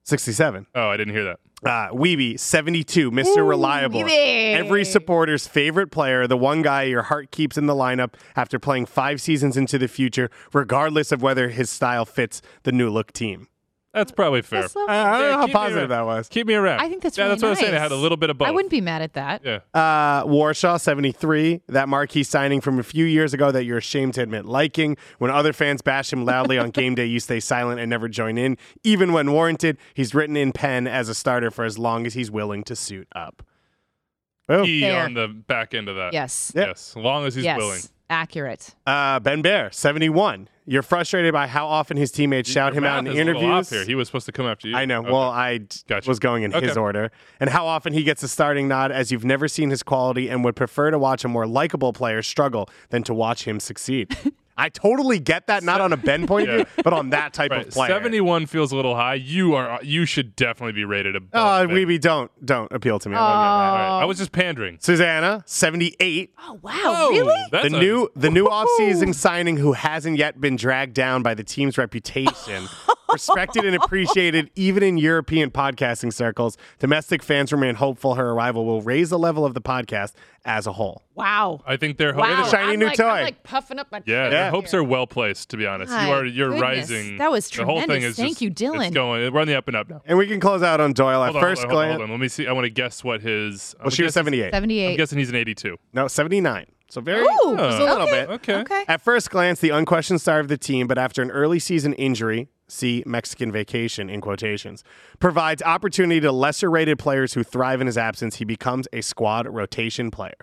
67. Oh, I didn't hear that. Weeby, 72, Mr. Reliable. Weeby. Every supporter's favorite player, the one guy your heart keeps in the lineup after playing 5 seasons into the future, regardless of whether his style fits the new look team. That's probably fair. That's lovely. I don't know how keep me positive around. that was. Keep me around. I think that's yeah, really that's what I'm saying. I nice. had a little bit of both. I wouldn't be mad at that. Yeah. Warshaw, 73, that marquee signing from a few years ago that you're ashamed to admit liking. When other fans bash him loudly on game day, you stay silent and never join in. Even when warranted, he's written in pen as a starter for as long as he's willing to suit up. Oh. Key Fair. on the back end of that. Yes. Yes. As long as he's yes. willing. Accurate. Ben Bear, 71. You're frustrated by how often his teammates shout him Your out in math is a little interviews. off here. He was supposed to come after you. I know. Okay. Well, I Gotcha. was going in his Okay. order. And how often he gets a starting nod as you've never seen his quality and would prefer to watch a more likable player struggle than to watch him succeed. I totally get that, not on a Ben point of view, but on that type of player. 71 feels a little high. You should definitely be rated above. Oh, Ben. Weeby, don't appeal to me. Oh. I don't get that. All right. I was just pandering. Susanna, 78. Oh, wow. Really? That's The new offseason signing who hasn't yet been dragged down by the team's reputation. Respected and appreciated even in European podcasting circles, domestic fans remain hopeful her arrival will raise the level of the podcast as a whole. Wow. I think they're Wow. a shiny I'm new like, toy. I'm like puffing up my Yeah, chest their here. hopes are well placed. To be honest, My you're goodness. rising. That was The whole thing tremendous. is Thank just, you, Dylan. It's going. We're on the up and up now. And we can close out on Doyle Hold at on, first glance. Hold on. Let me see. I want to guess what his. Well, she was 78. 78. I'm guessing he's an 82. No, 79. So very, Ooh, just a little okay. bit. Okay. At first glance, the unquestioned star of the team, but after an early season injury, see Mexican vacation in quotations, provides opportunity to lesser rated players who thrive in his absence. He becomes a squad rotation player.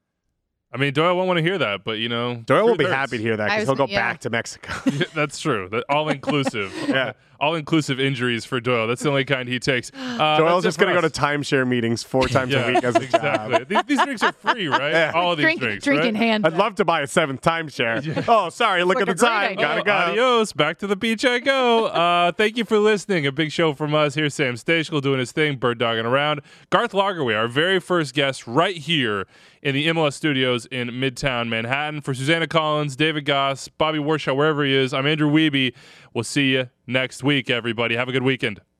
I mean, Doyle won't want to hear that, but Doyle will be truth hurts. happy to hear that because he'll go back to Mexico. Yeah, that's true. That all inclusive. Yeah. All inclusive injuries for Doyle. That's the only kind he takes. Doyle's just going to go to timeshare meetings 4 times a week as a exactly. job. These drinks are free, right? Yeah. All of these drinks. Drinking right? hand. I'd love to buy a 7th timeshare. Oh, sorry. Look at the time. Gotta go. Adios. Back to the beach I go. Thank you for listening. A big show from us. Here's Sam Stachel doing his thing, bird dogging around. Garth Lagerwey, our very first guest right here in the MLS studios in Midtown Manhattan. For Susanna Collins, David Goss, Bobby Warshaw, wherever he is, I'm Andrew Wiebe. We'll see you next week, everybody. Have a good weekend.